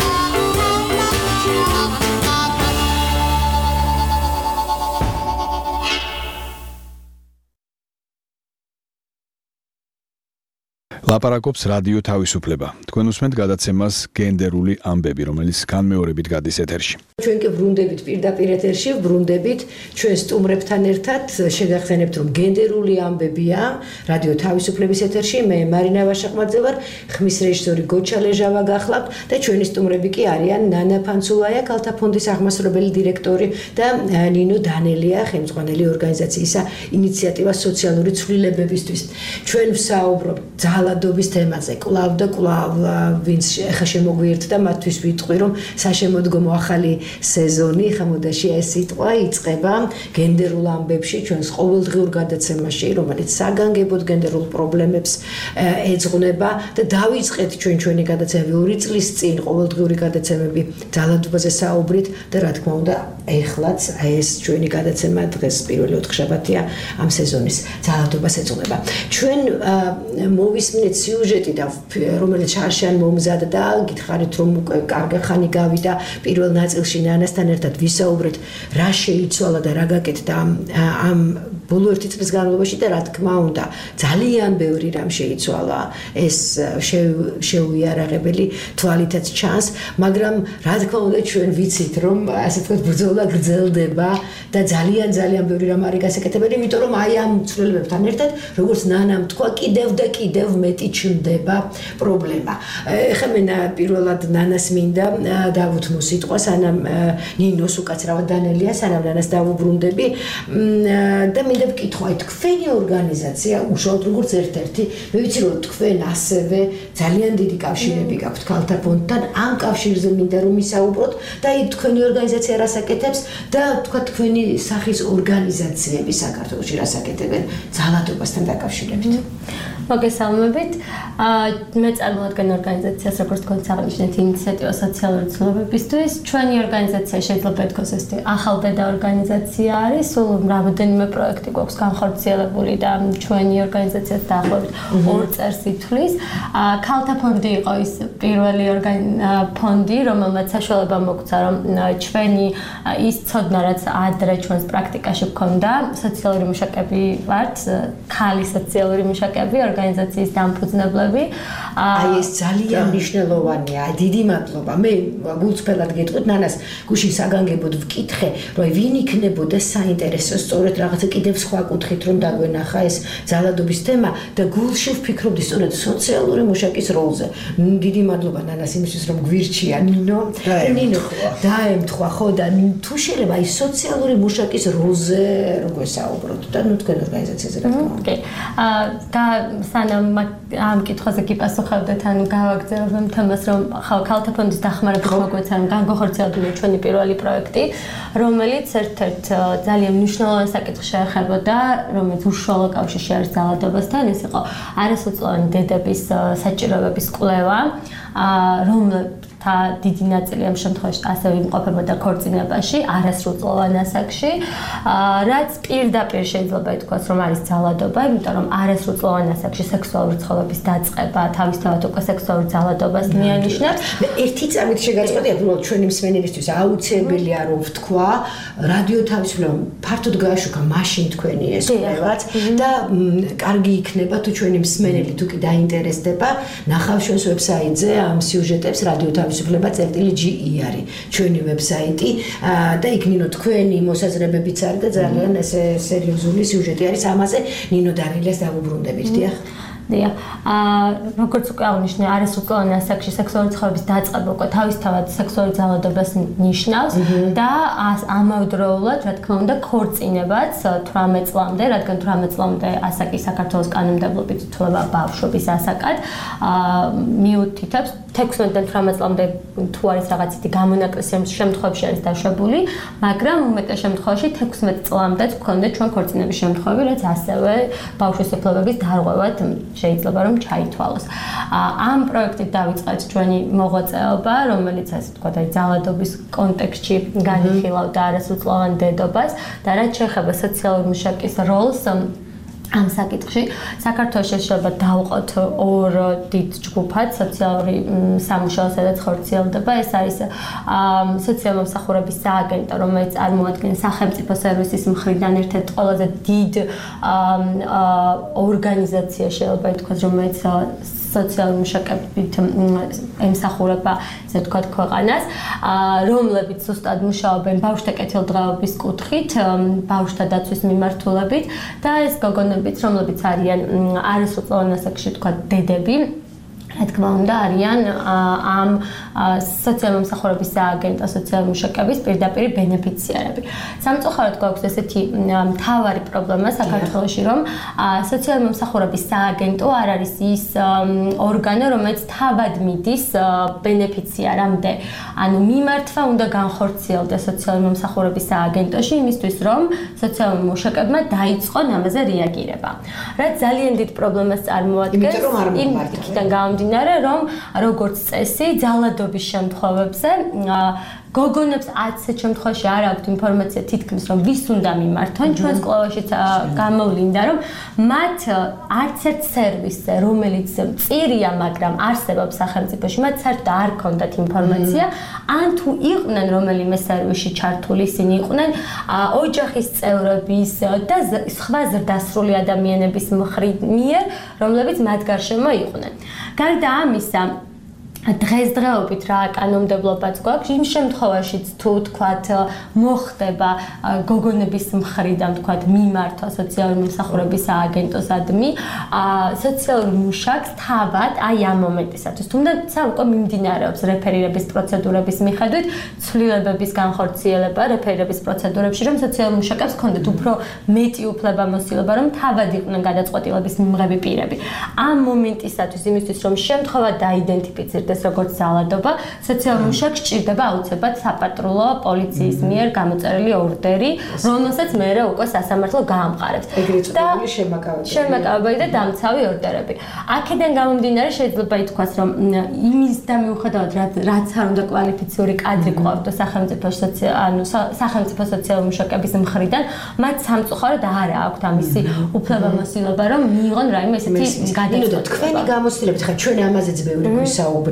ლაპარაკობს რადიო თავისუფლება. თქვენ უსმენთ გადაცემას გენდერული ამბები, რომელიც განმეორებით გადის ეთერში. ჩვენ კი ბრუნდებით პირდაპირ ეთერში, ბრუნდებით ჩვენ სტუმრებთან ერთად შეგახსენებთ, რომ გენდერული ამბებია რადიო თავისუფლების ეთერში. მე მარინა ვაშაყმაძე ვარ, ხმის რეჟისორი გოჩა ლეჟავა გახლავთ და ჩვენი სტუმრები კი არიან ნანა ფანცულაია, ქალთა ფონდის აღმასრულებელი დირექტორი და ნინო დანელია, ხელმძღვანელი ორგანიზაციისა ინიციატივა სოციალური ცვლილებებისთვის. ჩვენ ვსაუბრობთ ძალადობის თემაზე, კვლავ და კვლავ ვინც ახლა შემოგვიერთდა, მათთვის ვიტყვი, რომ საშემოდგომო ახალი სეზონი ხამოდაში ეს სიტყვა იწყება გენდერულ ამბებში, ჩვენს ყოველდღიურ გადაცემაში, რომელიც საგანგებოდ გენდერულ პრობლემებს ეძღვნება და დავიწყეთ ჩვენ ჩვენი გადაცემები ორი წლის წინ ყოველდღიური გადაცემები ძალადობაზე საუბრით და რა თქმა უნდა, ეხლაც ეს ჩვენი გადაცემა დღეს პირველი ოთხშაბათია ამ სეზონის ძალადობას ეძღვნება. ჩვენ მოვისმინეთ სიუჟეტი და რომელიც შარშან მომზადდა, გითხარით რომ უკვე კარგი ხანი გავიდა პირველ ნაწილში ნანასთან ერთად ვისაუბრეთ რა შეიცვალა და რა გაკეთდა ამ ბოლო ერთი წლის განმავლობაში და რა თქმა უნდა ძალიან ბევრი რამ შეიცვალა, ეს შეუიარაღებელი თვალითაც ჩანს, მაგრამ რა თქმა უნდა ჩვენ ვიცით რომ ასე ვთქვათ ბრძოლა გრძელდება და ძალიან ძალიან ბევრი რამ არის გასაკეთებელი, იმიტომ რომ აი ამ ცვლილებებთან ერთად როგორც ნანამ თქვა კიდევ და კიდევ მეტი ჩნდება პრობლემა. ეხლა მე პირველად ნანას მინდა დავუთმო სიტყვა, სანამ ნინოს უკაცრავად დანელია, სანამ ნანას დავუბრუნდები და მინდა ვკითხვა, თქვენი ორგანიზაცია უშუალოდ როგორც ერთ-ერთი, მე ვიცი რომ თქვენ ასევე ძალიან დიდი კავშირები გაქვთ ქალთა ფონდთან, ამ კავშირზე მინდა რომ ისაუბროთ და აი თქვენი ორგანიზაცია რას აკეთებს და თქვა თქვენი სახის ორგანიზაციები საქართველოში რას აკეთებენ ძალადობასთან დაკავშირებით. მოგესალმებით. მე წარმოადგენ ორგანიზაციას, როგორც თქვენ აღნიშნეთ, ინიციატივა სოციალური ცვლილებებისთვის. ჩვენი ორგანიზაცია შეიძლება ითქვას ეს ახალბედა ორგანიზაცია არის, სულ რამდენიმე პროექტი გვაქვს განხორციელებული და ჩვენი ორგანიზაციას დაახლოებით ორ წელს ითვლის. ქალთა ფონდი იყო ის პირველი ფონდი, რომელმაც საშუალება მოგცა, რომ ჩვენი ის ცოდნა, რაც ადრე ჩვენს პრაქტიკაში გქონდა, სოციალური მუშაკები ვართ, ქალი სოციალური მუშაკები, ორგანიზაციის დამფუძნებლები. აი ეს ძალიან მნიშვნელოვანია. დიდი მადლობა. მე გულწრფელად გეტყვით ნანას გუშინ საგანგებოდ ვკითხე, რომ ვინ იქნებოდა საინტერესო სწორედ რაღაცა კიდევ სხვა კუთხით რომ დაგვენახა ეს ძალადობის თემა და გულში ვფიქრობდი სწორედ სოციალური მუშაკის როლზე. დიდი მადლობა ნანას იმისთვის რომ გვირჩია ნინო. ნინო დაემთხვა ხო და თუ შეიძლება აი სოციალური მუშაკის როლზე რომ გვესაუბროთ და ნუ თქვენ ორგანიზაციაზე რა თქმა უნდა. კი. აა და სანამ ამ კითხვაზე გიპასუხებდეთ ანუ გავაგზავნებ ამ თემას რომ ქალთა ფონდის დახმარებით მოგვეცა რომ განხორციელებული ჩვენი პირველი პროექტი რომელიც ერთ-ერთ ძალიან მნიშვნელოვან საკითხს შეეხებოდა რომელიც უშუალო კავშირში არის ძალადობასთან ეს იყო არასოციალური დედების საჭიროებების კვლევა რომელთა დიდი ნაწილი ამ შემთხვევაში ასევე იმყოფებოდა ქორწინებაში არასრულწლოვან ასაკში რაც პირდაპირ შეიძლება ითქვას რომ არის ძალადობა იმიტომ რომ არასრულწლოვან ასაკში სექსუალური ცხოველების დაწყება თავისთავად უკვე სექსუალურ ძალადობას მიანიშნებს ერთი წამით შეგაწყვეტია უბრალოდ ჩვენი მსმენელისთვის აუცილებელია რომ ვთქვა რადიო თავისუფლება ფართოდ გააშუქა მაშინ თქვენი ეს კვლევაც და კარგი იქნება თუ ჩვენი მსმენელი თუ კი დაინტერესდება ნახავ ჩვენს ვებსაიტზე ამ სიუჟეტებს რადიო თავისუფლება წერტილი ჯი ი არის ჩვენი ვებსაიტი და იქ ნინო თქვენი მოსაზრებებიც არის და ძალიან ესე სერიოზული სიუჟეტი არის ამაზე ნინო დანიელას დავუბრუნდებით დიახ დიახ აა როგორც უკვე აღნიშნე არასრულწლოვან ასაკში სექსუალური ცხოველების დაწყება უკვე თავისთავად სექსუალური ძალადობას ნიშნავს და ამავდროულად რა თქმა უნდა ქორწინებაც თვრამეტ წლამდე რადგან თვრამეტ წლამდე ასაკი საქართველოს კანონმდებლობით ითვლება ბავშვობის ასაკად აა მიუთითებს თექვსმეტიდან თვრამეტ წლამდე თუ არის რაღაცითი გამონაკლისი შემთხვევებში არის დაშვებული მაგრამ უმეტეს შემთხვევაში თექვსმეტ წლამდეც გქონდა ჩვენ ქორწინების შემთხვევები რაც ასევე ბავშვის უფლებების დარღვევად შეიძლება რომ ჩაითვალოს. ამ პროექტით დავიწყეთ ჩვენი მოღვაწეობა, რომელიც ასე ვთქვათ, აი ძალადობის კონტექსტში განიხილავდა არასრულწლოვან დედობას და რაც შეეხება სოციალური მუშაკის როლს ამ საკითხში საქართველოში შეიძლება დავყოთ ორ დიდ ჯგუფად სოციალური სამუშაო სადაც ხორციელდება ეს არის სოციალური მომსახურების სააგენტო რომელიც წარმოადგენს სახელმწიფო სერვისის მხრიდან ერთ-ერთ ყველაზე დიდ ორგანიზაცია შეიძლება ითქვას რომელიც სოციალური მუშაკებით ემსახურება ესე ვთქვათ ქვეყანას რომლებიც ზუსტად მუშაობენ ბავშვთა კეთილდღეობის კუთხით ბავშვთა დაცვის მიმართულებით და ეს გოგონებიც რომლებიც არიან არასრულწლოვან ასაკში ვთქვათ დედები რა თქმა უნდა არიან ამ სოციალური მომსახურების სააგენტო სოციალური მუშაკების პირდაპირ ბენეფიციარები. სამწუხაროდ გვაქვს ესეთი მთავარი პრობლემა საქართველოში რომ სოციალური მომსახურების სააგენტო არ არის ის ორგანო რომელიც თავად მიდის ბენეფიციარამდე. ანუ მიმართვა უნდა განხორციელდეს სოციალური მომსახურების სააგენტოში იმისთვის რომ სოციალურ მუშაკებმა დაიწყონ ამაზე რეაგირება. რაც ძალიან დიდ პრობლემას წარმოადგენს იმ იქიდან გამომდინარე რომ როგორც წესი ძალადობის შემთხვევებზე გოგონებს ათზე შემთხვევაში არ აქვთ ინფორმაცია თითქმის რომ ვის უნდა მიმართონ ჩვენს კვლევაშიც გამოვლინდა რომ მათ არც ერთ სერვისზე რომელიც წირია მაგრამ არსებობს სახელმწიფოში მათ საერთოდ არ ქონდათ ინფორმაცია ან თუ იყვნენ რომელიმე სერვისში ჩართული ისინი იყვნენ ოჯახის წევრების და სხვა ზრდასრული ადამიანების მიერ რომლებიც მათ გარშემო იყვნენ გარდა ამისა დღესდღეობით რა კანონმდებლობაც გვაქვს იმ შემთხვევაშიც თუ თქვათ მოხდება გოგონების მხრიდან თქვათ მიმართვა სოციალური მომსახურების სააგენტოსადმი სოციალურ მუშაკს თავად აი ამ მომენტისათვის თუნდაც უკვე მიმდინარეობს რეფერირების პროცედურების მიხედვით ცვლილებების განხორციელება რეფერირების პროცედურებში რომ სოციალურ მუშაკებს ჰქონდეთ უფრო მეტი უფლებამოსილება რომ თავად იყვნენ გადაწყვეტილების მიმღები პირები ამ მომენტისათვის იმისთვის რომ შემთხვევა დაიდენტიფიცირდეს ეს როგორც ძალადობა, სოციალურ მუშაკს სჭირდება აუცილებლად საპატრულო პოლიციის მიერ გამოწერილი ორდერი, რომელსაც მერე უკვე სასამართლო გაამყარებს. ეგრეთ წოდებული შემაკავებელი. შემაკავებელი და დამცავი ორდერები. აქედან გამომდინარე შეიძლება ითქვას, რომ იმის და მიუხედავად რაც არ უნდა კვალიფიციური კადრი ყვავდოს სახელმწიფო ანუ სახელმწიფო სოციალური მუშაკების მხრიდან, მათ სამწუხაროდ არ აქვთ ამისი უფლებამოსილება, რომ მიიღონ რაიმე ესეთი გადაწყვეტილება. თქვენი გამოცდილებით ხა ჩვენ ამაზეც ბევრი გვისაუბრია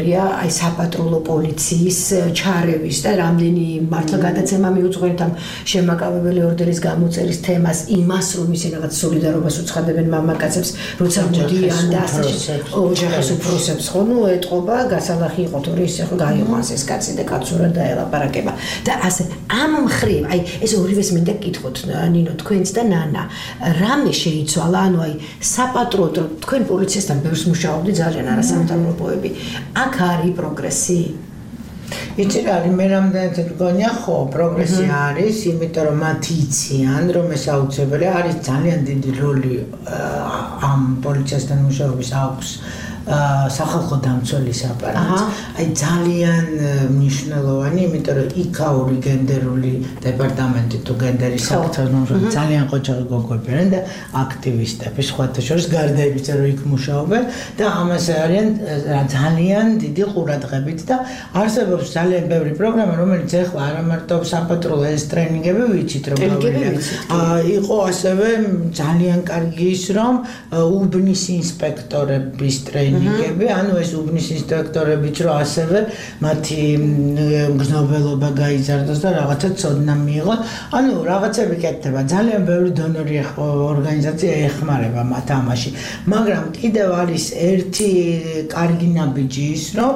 შემდეგია აი საპატრულო პოლიციის ჩარევის და რამდენი მართლა გადაცემა მიუძღვენთ ამ შემაკავებელი ორდერის გამოწერის თემას იმას რომ ისინი რაღაც სოლიდარობას უცხადებენ მამაკაცებს როცა მოდიან და ასე ოჯახის უფროსებს ხო ნუ ეტყობა გასალახი იყო თუ ის ხო გაიყვანს ეს კაცი და კაცურად დაელაპარაკება და ასე ამ მხრივ აი ეს ორივეს მინდა გკითხოთ ნინო თქვენც და ნანა რამე შეიცვალა ანუ აი საპატრულო თქვენ პოლიციასთან ბევრს მუშაობდი ძალიან არასამთავრობოები აქ არის პროგრესი იცი რა არის მე რამდენად მგონია ხო პროგრესი არის იმიტომ რომ მათ იციან რომ ეს აუცილებელია არის ძალიან დიდი როლი ამ პოლიციასთან მუშაობის აქვს სახალხო დამცველის აპარატს აი ძალიან მნიშვნელოვანი იმიტომ რომ იქაური გენდერული დეპარტამენტი თუ გენდერის საკითხები ძალიან ყოჩაღი გოგოები არიან და აქტივისტები სხვათა შორის გარდა იმისა რომ იქ მუშაობენ და ამაზე არიან ძალიან დიდი ყურადღებით და არსებობს ძალიან ბევრი პროგრამა რომელიც ეხლა არა მარტო საპატრულო ეს ტრენინგები ვიცით რომ იყო ასევე ძალიან კარგი ის რომ უბნის ინსპექტორების ტრენინგი ანუ ეს უბნის ინსპექტორებიც რო ასევე მათი მგზნობელობა გაიზარდოს და რაღაცა ცოდნა მიიღონ ანუ რაღაცები კეთდება ძალიან ბევრი დონორი ორგანიზაცია ეხმარება მათ ამაში მაგრამ კიდევ არის ერთი კარგი ნაბიჯი ის რომ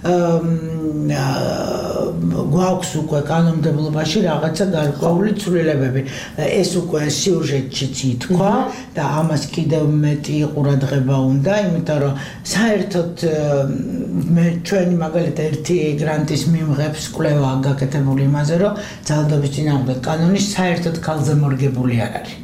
გვაქვს უკვე კანონმდებლობაში რაღაცა გარკვეული ცვლილებები ეს უკვე სიუჟეტშიც ითქვა და ამას კიდევ მეტი ყურადღება უნდა იმიტომ რომ საერთოდ მე ჩვენი მაგალითად ერთი გრანტის მიმღებს კვლევა გაკეთებული იმაზე რომ ძალადობის წინააღმდეგ კანონი საერთოდ ქალზე მორგებული არ არის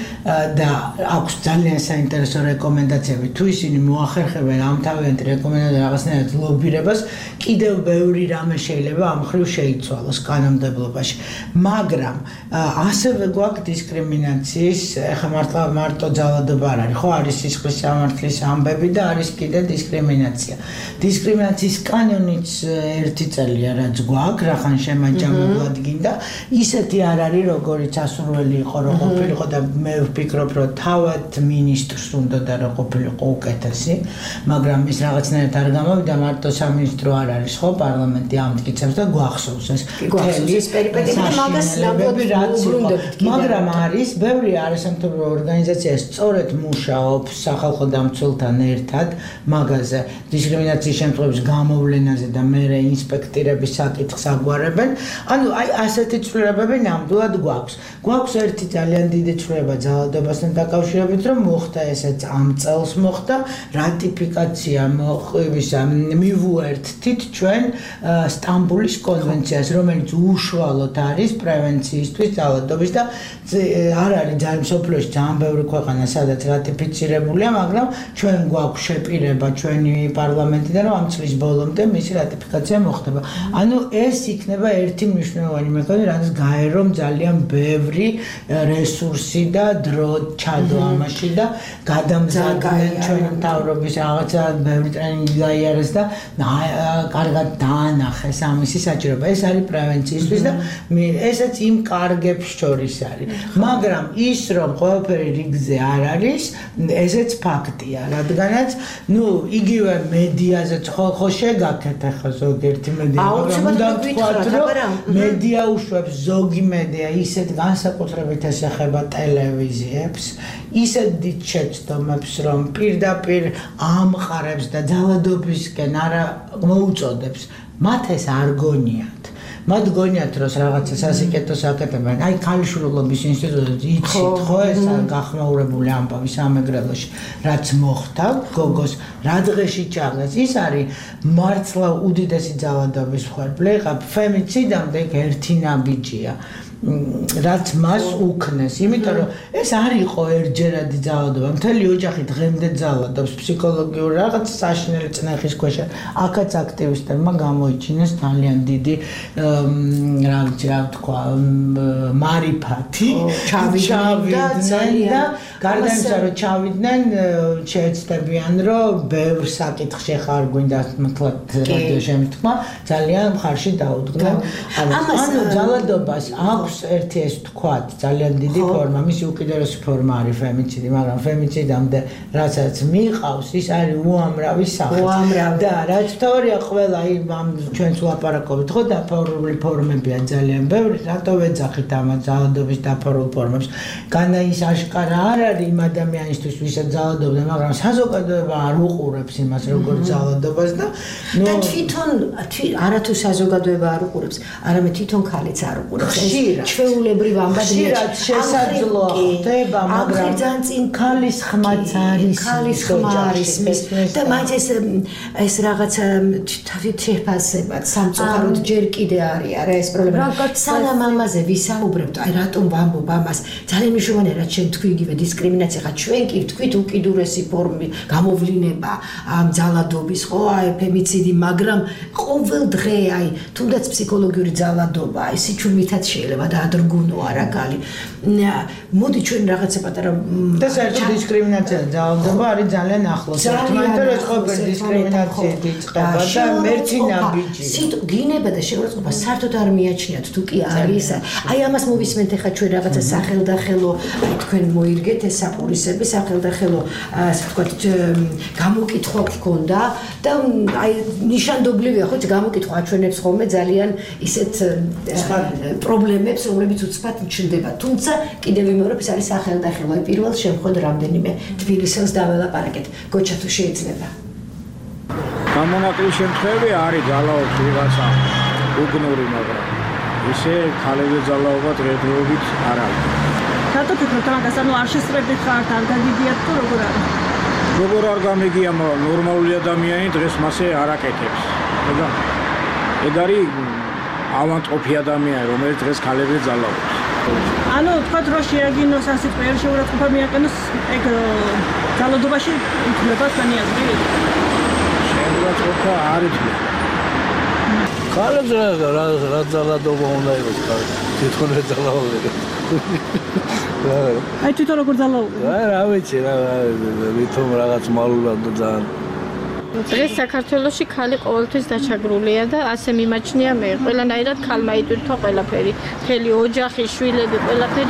და აქვს ძალიან საინტერესო რეკომენდაციები თუ ისინი მოახერხებენ ამ თავიანთი რეკომენდაცია რაღაცნაირად ლობირებას კიდევ ბევრი რამე შეიძლება ამ ხრივ შეიცვალოს კანონმდებლობაში მაგრამ ასევე გვაქვს დისკრიმინაციის ეხლა მართლა მარტო ძალადობა არ არის ხო არის სისხლის სამართლის ამბები და არის კიდე დისკრიმინაცია დისკრიმინაციის კანონიც ერთი წელია რაც გვაქვს რახან შემაჯამებლად გინდა ისეთი არ არის როგორიც ასურველი იყო რო ყოფილიყო და მე ვფიქრობ რომ თავად ministrს უნდა და რა ყოფილიყო უკეთესი მაგრამ ის რაღაცნაირად არ გამოვიდა მარტო სამინისტრო არ არის ხო პარლამენტი ამტკიცებს და გვახსოვს ეს გვახსოვს ეს პერიპეტია და მაგას ნამდვილად მაგრამ არის ბევრი არასამთავრობო ორგანიზაცია სწორედ მუშაობს სახალხო დამცველთან ერთად მაგაზე დისკრიმინაციის შემთხვევების გამოვლენაზე და მერე ინსპექტირების საკითხს აგვარებენ ანუ აი ასეთი ცვლილებები ნამდვილად გვაქვს გვაქვს ერთი ძალიან დიდი ცვლილება ძალადობასთან დაკავშირებით რომ მოხდა ესეც ამ წელს მოხდა რატიფიკაცია მოხივისა მივუერთით ჩვენ სტამბულის კონვენციას რომელიც უშუალოდ არის პრევენციისთვის ძალადობის და არ არის ძალიან მსოფლიოში ძალიან ბევრი ქვეყანა სადაც რატიფიცირებულია მაგრამ ჩვენ გვაქვს შეპირება ჩვენი პარლამენტიდან რომ ამ წლის ბოლომდე მისი რატიფიკაცია მოხდება ანუ ეს იქნება ერთი მნიშვნელოვანი მექანიზმი რაც გაერო ძალიან ბევრი რესურსი და დრო ჩადო ამაში და გადამზადდნენ ჩვენი მთავრობის რაღაცა ბევრი ტრენინგი გაიარეს და კარგად დაანახეს ამისი საჭიროება ეს არის პრევენციისთვის და ესეც იმ კარგებს შორის არის მაგრამ ის რომ ყველაფერი რიგზე არ არის ესეც ფაქტია რადგანაც ნუ იგივე მედიაზეც ხო ხო შეგაქეთ ახლა ზოგიერთი მედია მაგრამ უნდა ვთქვათ რომ მედია უშვებს ზოგი მედია ისეთ განსაკუთრებით ეხება ტელევიზიებს ისეთ დიდ შეცდომებს რომ პირდაპირ ამყარებს და ძალადობისკენ არა მოუწოდებს მათ ეს არ გონიათ მათ გონიათ რომ რაღაცა სასიკეთოს აკეთებენ აი ქალიშვილობის ინსტიტუტი იცით ხო ეს გახმაურებული ამბავი სამეგრელოში რაც მოხდა გოგოს რა დღეში ჩაღეს ის არის მართლა უდიდესი ძალადობის მხარბლე ხა ფემიციდამდე ერთი ნაბიჯია რაც მას უქნეს იმიტომ რომ ეს არ იყო ერთჯერადი ძალადობა მთელი ოჯახი დღემდე ძალადობს ფსიქოლოგიურ რაღაც საშინელი წნეხის ქვეშ აქაც აქტივისტებმა გამოიჩინეს ძალიან დიდი რა ვიცი რა თქვა მარიფათი ჩავიდნენ და გარდა იმისა, რომ ჩავიდნენ, შეეცდებიან, რომ ბევრ საკითხში ხარ გვინდა მთლად რადიო შემთქმა, ძალიან მხარში დაუდგნენ. ანუ ძალადობას აქვს ერთი ეს თქვათ, ძალიან დიდი ფორმა, მისი უკიდურესი ფორმა არის ფემიციდი, მაგრამ ფემიციდამდე რასაც მიყავს, ის არის უამრავი სახე. და რაც თორია ყველა იმ ჩვენს ლაპარაკობთ, ხო დაფარული ფორმებია ძალიან ბევრი, რატო ვეძახით ამ ძალადობის დაფარულ ფორმებს? განა ის აშკარა არ არის იმ ადამიანისთვის, ვისაც ძალადობდა, მაგრამ საზოგადოება არ უყურებს იმას, როგორც ძალადობას და ნუ და თვითონ არათუ საზოგადოება არ უყურებს, არამედ თვითონ ქალიც არ უყურებს. ჩვეულებრივ ამბადია შესაძლოა ხდება, მაგრამ ძალიან წინ ქალის ხმაც არის, ქალის ხმა არის და მაინც ეს ეს რაღაცა თავით შეფასებად სამწუხაროდ ჯერ კიდე არის არა ეს პრობლემა. სანამ ამაზე ვისაუბრებთ, აი რატომ ვამბობ ამას? ძალიან მნიშვნელოვანია რაც შენ თქვი იგივე დისკრიმინაცია, ხა ჩვენ კი ვთქვით უკიდურესი ფორმი გამოვლინება ამ ძალადობის, ხო, აი ფემიციდი, მაგრამ ყოველ დღე აი თუნდაც ფსიქოლოგიური ძალადობა, აი სიჩუმითაც შეიძლება დაადრგუნო არა კალი. მოდი ჩვენ რაღაცა პატარა და საერთოდ დისკრიმინაცია და ძალადობა არის ძალიან ახლოს. ერთმანეთთან ეს ყოფილი დისკრიმინაცია იწყება და მერცინა ბიჭი. სიტ გინება და შეურაცხყოფა საერთოდ არ მიაჩნიათ თუ კი არის. აი ამას მოვისმენთ ახლა ჩვენ რაღაცა სახელდახელო, აი თქვენ მოირგეთ ეს საპურისები სახელდახელო, ასე ვთქვათ, გამოკითხვა გქონდა და აი ნიშანდობლივია ხო გამოკითხვა აჩვენებს ხოლმე ძალიან ისეთ პრობლემებს, რომლებიც უცბად ჩნდება. თუმცა კიდევ ვიმეორებ, ეს არის სახელდახელო. აი პირველ შემთხვევაში რამდენიმე თბილისელს დაველაპარაკეთ. გოჩა თუ შეიძლება. გამონაკლისის შემთხვევები არის ძალაობს ვიღაცა უგნური, მაგრამ ისე ქალებზე ძალაობა დღესდღეობით არ არის. რატო ფიქრობთ ამას, ანუ არ შესწრებდით ხართ, არ გაგიგიათ თუ როგორ არის? როგორ არ გამიგია, ნორმალური ადამიანი დღეს მასე არ აკეთებს. ეგა ეგ არის ავანტყოფი ადამიანი, რომელიც დღეს ქალებზე ძალაობს. ანუ თქვათ რომ შეაგინოს ასე ყველა შეურაცხყოფა მიაყენოს ეგ ძალადობაში იქნება თქვენი აზრი? შეურაცხყოფა არ ითქვა. ქალებზე რა რა ძალადობა უნდა იყოს ქალს? თვითონ ძალაობები. აი თვითონ როგორ ძალაობები? რა რა ვიცი რა ვითომ რაღაც მალულად ძალიან დღეს საქართველოში ქალი ყოველთვის დაჩაგრულია და ასე მიმაჩნია მე ყველანაირად ქალმა იტვირთვა ყველაფერი მთელი ოჯახი შვილები ყველაფერი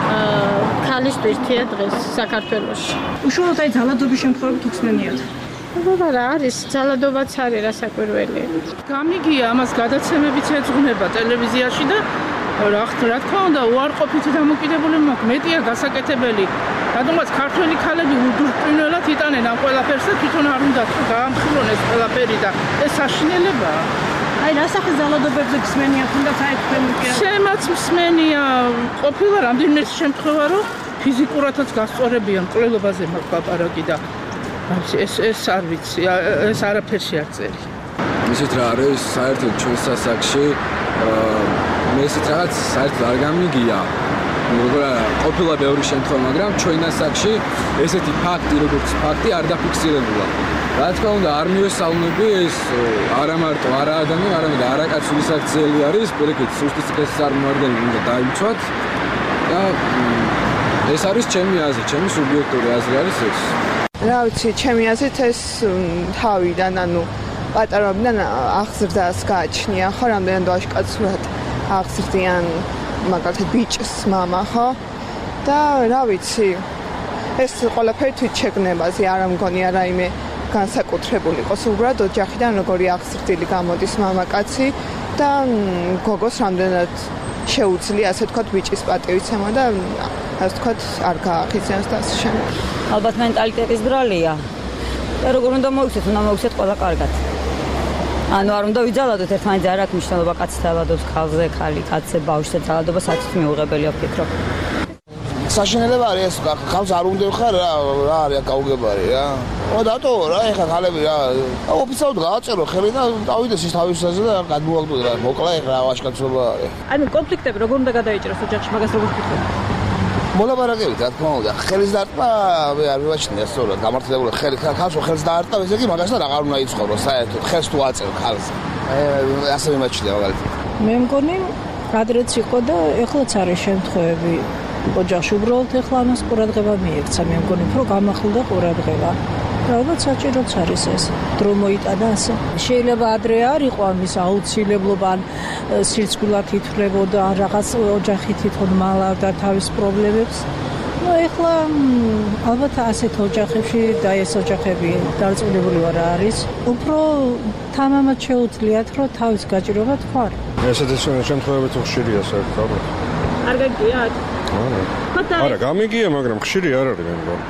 ქალისთვისია დღეს საქართველოში უშუალოდ აი ძალადობის შემთხვევები თუ ხსნენიათ რა არის ძალადობაც არის რასაკვირველი გამიგია ამას გადაცემებიც ეძღვნება ტელევიზიაში და რა რა თქმა უნდა უარყოფითი დამოკიდებული მაქვს მეტია გასაკეთებელი რადგანაც ქართველი ქალები უდურტყინველად იტანენ ამ ყველაფერს და თვითონ არ უნდა გაამხილონ ეს ყველაფერი და ეს საშინელებაა აი რა სახის ძალადობებზე გსმენია თუნდაც აი თქვენ შემაც მსმენია ყოფილა რამდენიმე შემთხვევა რომ ფიზიკურადაც გასწორებიან მკვლელობაზე მაქვს ლაპარაკი და ეს ეს არ ვიცი ეს არაფერში არ წერი ისეთ რა არის საერთოდ ჩვენ სასაკში მე ისეთ რაღაც საერთოდ არ გამიგია როგორ ყოფილა ბევრი შემთხვევა მაგრამ ჩვენ ასაკში ესეთი ფაქტი როგორც ფაქტი არ დაფიქსირებულა რა თქმა უნდა არ მივესალმები ეს არა მარტო არა ადამიანი არამედ არაკაცური საქციელი არის პირიქით სუსტი სქესის წარმომადგენელი უნდა დაიცვათ და ეს არის ჩემი აზრი ჩემი სუბიექტური აზრი არის ეს რა ვიცი ჩემი აზრით ეს თავიდან ანუ პატარობიდან აღზრდას გააჩნია ხო რამდენად ვაშკაცურად აღზრდიან მაგალითად ბიჭს მამა ხო და რა ვიცი ეს ყველაფერი თვით შეგნებაზე არ მგონია რაიმე განსაკუთრებული იყოს უბრალოდ ოჯახიდან როგორი აღზრდილი გამოდის მამაკაცი და გოგოს რამდენად შეუძლია ასე ვთქვათ ბიჭის პატივიცემა და ასე ვთქვათ არ გაახიზიანოს და ასე შემდეგ ალბათ მენტალიტეტის ბრალია და როგორ უნდა მოიქცეთ უნდა მოიქცეთ ყველა კარგად ანუ არ უნდა ვიძალადოთ ერთმანეთზე არ აქვს მნიშვნელობა კაცი ძალადობს ქალზე ხალი კაცზე ბავშვზე ძალადობა საერთოდ მიუღებელია ვფიქრობ საშინელება არის ეს ხალხს არ უნდა ხარ რა რა არის გაუგებარი რა ო დატო რა ეხა ხალები რა ოფიციალურად გააწერო ხელი და დავიდეს ის თავისაზე და გადმოაგდო რა მოკლა ეხა რა ვაშკაცობა არის ანუ კონფლიქტები როგორ უნდა გადაიჭრას ოჯახში მაგას როგორ ვფიქრობ მოლაპარაკებით რა თქმა უნდა ხელის დარტყმა მე არ მივაჩნია სწორად გამართლებული ხელი ხალხო ხელს დაარტყა ესე იგი მაგასთან აღარ უნდა იცხოვრო საერთოდ ხელს თუ აწევ ხალხს ასე მიმაჩნია მაგალითად მე მგონი ადრეც იყო და ეხლაც არის შემთხვევები ოჯახში უბრალოდ ეხლა ამას ყურადღება მიექცა მე მგონი რომ გამახვილდა ყურადღება ალბათ საჭიროც არის ეს დრო მოიტანა ასე შეიძლება ადრე არ იყო ამის აუცილებლობა ან სირცქვილად ითვლებოდა ან რაღაც ოჯახი თვითონ მალავდა თავის პრობლემებს ну ეხლა ალბათ ასეთ ოჯახებში და ეს ოჯახები დარწმუნებული ვარ არის უფრო თამამად შეუძლიათ რომ თავის გაჭირვება თქვა ესეთი შემთხვევები თუ ხშირია საერთოდ არ გაგიათ არა არა გამიგია მაგრამ ხშირი არ არის მე მგონი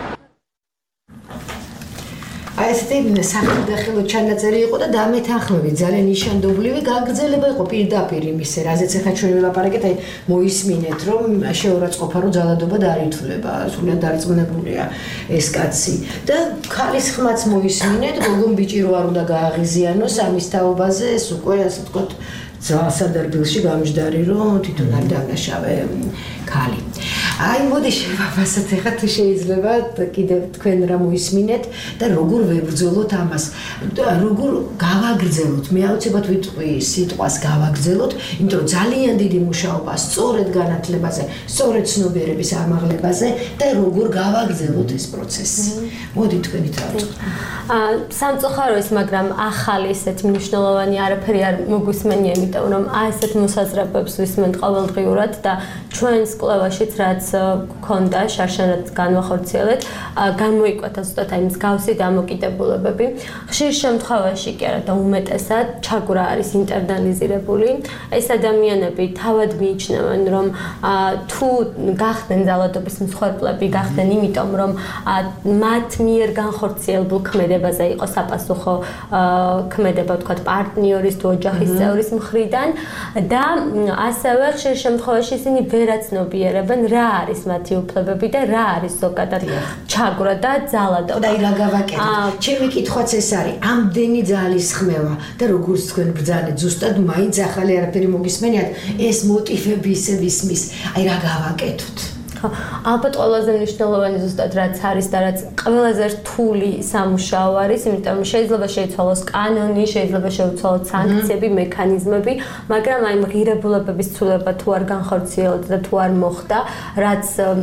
აი ესეთი სახელმწიფო ჩანაწერი იყო და დამეთანხმებით ძალიან ნიშანდობლივი გაგრძელება იყო პირდაპირ იმისე, რაზეც ახლა ჩვენ ვილაპარაკეთ, აი მოისმინეთ, რომ შეურაცხყოფა რომ ძალადობა დაითვლება, სულად დარწმუნებულია ეს კაცი და ქალის ხმაც მოისმინეთ, გოგონ ბიჭი რო არ უნდა გააღიზიანოს ამის თაობაზე, ეს უკვე ასე ვთქვათ ძალსადარბილში გამჯდარი რომ თვითონ არ დავნაშავე ქალი. აი მოდი შევაფასოთ ახლა თუ შეიძლება კიდევ თქვენ რა მოისმინეთ და როგორ ვებრძოლოთ ამას როგორ გავაგრძელოთ მე აუცილებლად ვიტყვი სიტყვას გავაგრძელოთ იმიტომ რომ ძალიან დიდი მუშაობა სწორედ განათლებაზე სწორედ ცნობიერების ამაღლებაზე და როგორ გავაგრძელოთ ეს პროცესი მოდი თქვენით რა ვიტყვით აა სამწუხაროა ის მაგრამ ახალი ესეთი მნიშვნელოვანი არაფერი არ მოგვისმენია იმიტომ რომ აი ესეთ მოსაზრებებს ვისმენთ ყოველდღიურად და ჩვენს კვლევაშიც რაც გქონდა შარშანად განვახორციელეთ გამოიკვეთა ზუსტად აი მსგავსი დამოკიდებულებები ხშირ შემთხვევაში კი არა და უმეტესად ჩაგვრა არის ინტერნალიზირებული ეს ადამიანები თავად მიიჩნევენ რომ თუ გახდნენ ძალადობის მსხვერპლები გახდნენ იმიტომ რომ მათ მიერ განხორციელებულ ქმედებაზე იყო საპასუხო ქმედება თქვათ პარტნიორის თუ ოჯახის წევრის მხრიდან და ასევე ხშირ შემთხვევაში ისინი ვერაცნობიერებენ რა არის მათი უფლებები და რა არის ზოგადად ჩაგვრა და ძალადობა. და რა გავაკეთოთ? ჩემი კითხვაც ეს არის, ამდენი ძალის ხმევა და როგორც თქვენ ბრძანეთ, ზუსტად მაინც ახალი არაფერი მოგისმენიათ, ეს მოტივები ისე ვისმის. აი რა გავაკეთოთ? ალბათ ყველაზე მნიშვნელოვანი ზუსტად რაც არის და რაც ყველაზე რთული სამუშაო არის, იმიტომ რომ შეიძლება შეიცვალოს კანონი, შეიძლება შეიცვალოს სანქციები, მექანიზმები, მაგრამ აი ღირებულებების ცვლილება თუ არ განხორციელდა და თუ არ მოხდა, რაც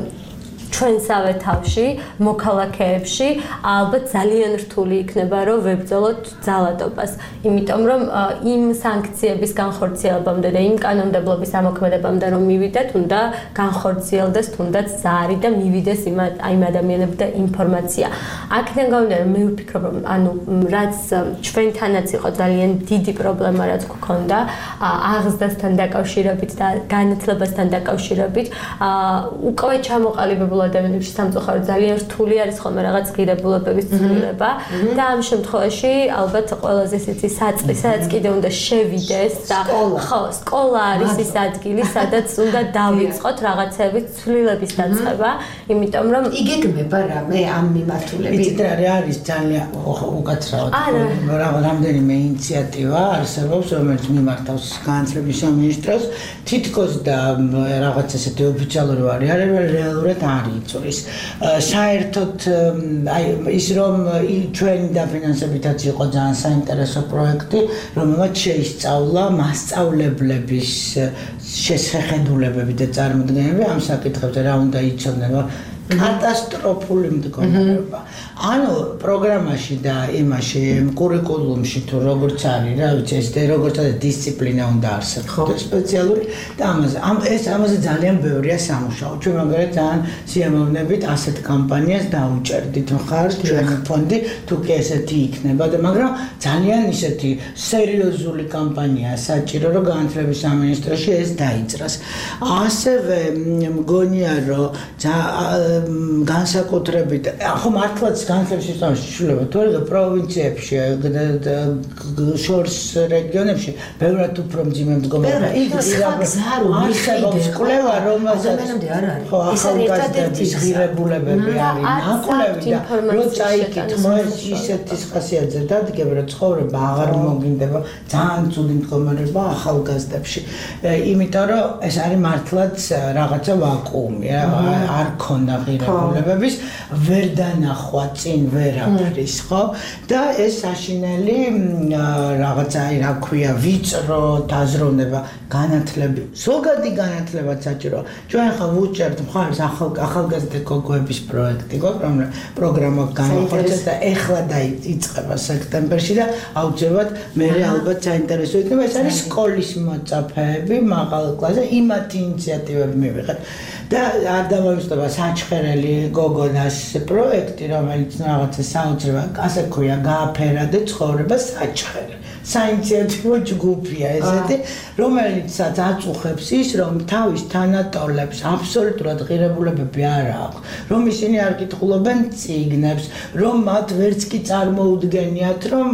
ჩვენსავე თავში, მოქალაქეებში ალბათ ძალიან რთული იქნება რომ ვებრძოლოთ ძალადობას. იმიტომ რომ იმ სანქციების განხორციელებამდე და იმ კანონმდებლობის ამოქმედებამდე რომ მივიდეთ, უნდა განხორციელდეს თუნდაც ზარი და მივიდეს იმ იმ ადამიანებთან ინფორმაცია. აქედან გამომდინარე მე ვფიქრობ რომ ანუ რაც ჩვენთანაც იყო ძალიან დიდი პრობლემა რაც გქონდა აღზრდასთან დაკავშირებით და განათლებასთან დაკავშირებით, უკვე ჩამოყალიბებულ ადამიანებში სამწუხაროდ ძალიან რთული არის ხოლმე რაღაც ღირებულებების ცვლილება და ამ შემთხვევაში ალბათ ყველაზე ისეთი საწყი, სადაც კიდე უნდა შევიდეს და ხო, სკოლა არის ის ადგილი, სადაც უნდა დავიწყოთ რაღაცების ცვლილების დაწყება, იმიტომ რომ იგეგმება რამე ამ მიმართულებით. იცით რა არის ძალიან უკაცრავად რამდენიმე ინიციატივა არსებობს, რომელიც მიმართავს განათლების სამინისტროს, თითქოს და რაღაც ესეთი ოფიციალური ვარიანტი რეალურად არის იწვრის. საერთოდ აი ის რომ ჩვენი დაფინანსებითაც იყო ძალიან საინტერესო პროექტი, რომელმაც შეისწავლა მასწავლებლების შესახედულებები და წარმოდგენები ამ საკითხებზე რა უნდა იცოდნენ. კატასტროფული მდგომარეობა. ანუ პროგრამაში და იმაში კურიკულუმში თუ როგორც არის, რა ვიცი, ეს როგორც არის დისციპლინა უნდა არსებობდეს სპეციალური და ამაზე ამ ეს ამაზე ძალიან ბევრია სამუშაო. ჩვენ მაგალითად ძალიან სიამოვნებით ასეთ კამპანიას დაუჭერდით მხარ ჩვენი ფონდი თუ კი ესეთი იქნება და მაგრამ ძალიან ისეთი სერიოზული კამპანია საჭირო რომ განათლების სამინისტროში ეს დაიწყოს. ასევე მგონია რომ განსაკუთრებით ხო მართლაც განათლების სისტემაში შეიძლება თუ არა პროვინციებში შორს რეგიონებში ბევრად უფრო მძიმე მდგომარეობა არსებობს კვლევა რომელსაც ხო ახალგაზრდების ღირებულებები არის ნაკვლევი და რო წაიკითხო ეს ისეთის ხასიათზე დადგება რომ ცხოვრება აღარ მოგინდება ძალიან ცუდი მდგომარეობა ახალგაზრდებში იმიტომ რომ ეს არის მართლაც რაღაცა ვაკუუმი არ ქონდა განმაღირებულების ვერ დანახვა წინ ვერაფრის, ხო? და ეს საშინელი რაღაცა, რა ქვია, ვიწრო დაზროვნება, განათლები, ზოგადი განათლებაც საჭიროა. ჩვენ ხა ვუჭერთ მხარს ახალგაზრდა გოგოების პროექტი, რომელიც პროგრამა განახორციელებს და ეხლა დაიწყება სექტემბერში და აუცილებლად მე ალბათ საინტერესო იქნება. ეს არის სკოლის მოწაფეები, მაღალ კლასზე, იმათი ინიციატივები მივიღეთ. და არ დამოუწდება საჩხერელი გოგონას პროექტი, რომელიც რაღაცა საოცრება, ასე ქვია, გააფერადე ცხოვრება საჩხერე. საინიციატივო ჯგუფია ესეთი, რომელიცაც აწუხებს ის, რომ თავის თანატოლებს აბსოლუტურად ღირებულებები არ აქვს, რომ ისინი არ კითხულობენ წიგნებს, რომ მათ ვერც კი წარმოუდგენიათ, რომ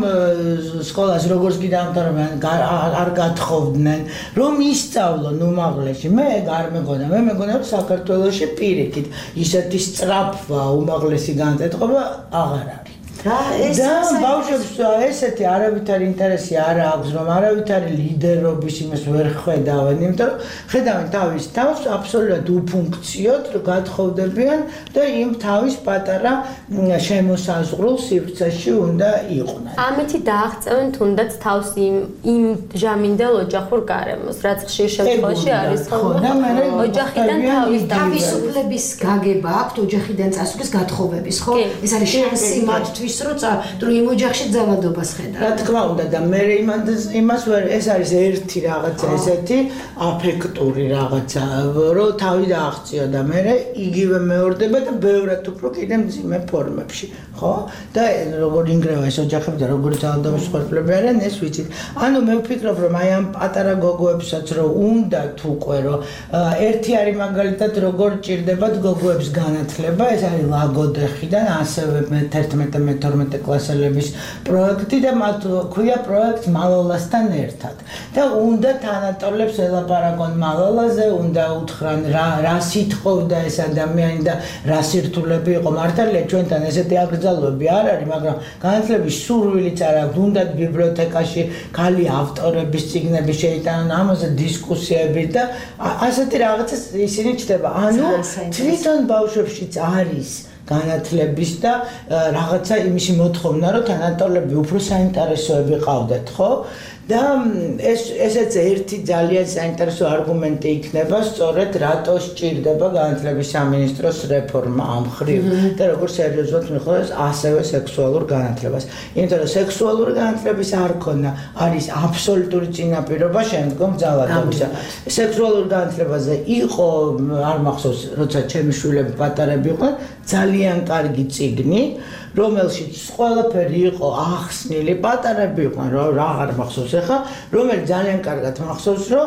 სკოლას როგორც კი დაამთავრებენ, არ გათხოვდნენ, რომ ისწავლონ უმაღლესი. მე არ მეგონა, მე მეგონა, რომ საქართველოში პირიქით ისეთი სწრაფვა უმაღლესი განათლება აღარ არის. და ბავშვებს ესეთი არავითარი ინტერესი არ აქვს, რომ არავითარი ლიდერობის იმას ვერ ხედავენ, იმიტომ რომ ხედავენ თავის თავს აბსოლუტურად უფუნქციოდ გათხოვდებიან და იმ თავის პატარა შემოსაზღვრულ სივრცეში უნდა იყვნენ. ამით დააღწევენ თუნდაც თავს იმ იმ ჟამინდელ ოჯახურ გარემოს, რაც ხშირ შემთხვევაში არის ხოლმე ოჯახიდან თავის თავისუფლების გაგება აქვთ ოჯახიდან წასვლის გათხოვების, ხო? ეს არის შანსი მათთვის რომ იმ ოჯახში ძალადობას ხედავ. რა თქმა უნდა და მე იმას ვერ ეს არის ერთი რაღაცა ესეთი აფექტური რაღაცა, რომ თავი დააღწიო და მე იგივე მეორდება და ბევრად უფრო კიდე მძიმე ფორმებში, ხო? და როგორ ინგრევა ეს ოჯახები და როგორ ძალადობის ხორბლები არიან, ეს ვიცით. ანუ მე ვფიქრობ, რომ აი ამ პატარა გოგოებსაც რომ უნდათ უკვე რომ ერთი არის მაგალითად როგორ ჭირდებათ გოგოებს განათლება, ეს არის ლაგოდეხიდან ასევე მეთერთმეტე თორმეტე კლასელების პროექტი და მათ ქვია პროექტ მალოლასთან ერთად. და უნდა თანატოლებს ელაპარაკონ მალოლაზე, უნდა უთხრან რა რა სიტყობდა ეს ადამიანი და რა სირთულეები იყო. მართალია ჩვენთან ესეთი აკრძალვები არ არის, მაგრამ განათლების სურვილიც არ აქვს. უნდათ ბიბლიოთეკაში ქალი ავტორების წიგნები შეიტანონ, ამაზე დისკუსიები და ასეთი რაღაცა ისინი ჩდება. ანუ თვითონ ბავშვებშიც არის განათლების და რაღაცა იმისი მოთხოვნა, რომ თანატოლები უფრო საინტერესოები ყავდეთ, ხო? და ეს ესეც ერთი ძალიან საინტერესო არგუმენტი იქნება, სწორედ რატო სჭირდება განათლების სამინისტროს რეფორმა ამ მხრივ და როგორ სერიოზულად მიხვდეს ასევე სექსუალურ განათლებას. იმიტომ რომ სექსუალური განათლების არ ქონა არის აბსოლუტური წინაპირობა შემდგომ ძალადობისა. სექსუალურ განათლებაზე იყო არ მახსოვს, როცა ჩემი შვილები პატარები იყვნენ, ძალიან კარგი წიგნი, რომელშიც ყველაფერი იყო ახსნილი, პატარები იყვნენ, რა აღარ მახსოვს ახლა, რომელიც ძალიან კარგად მახსოვს, რომ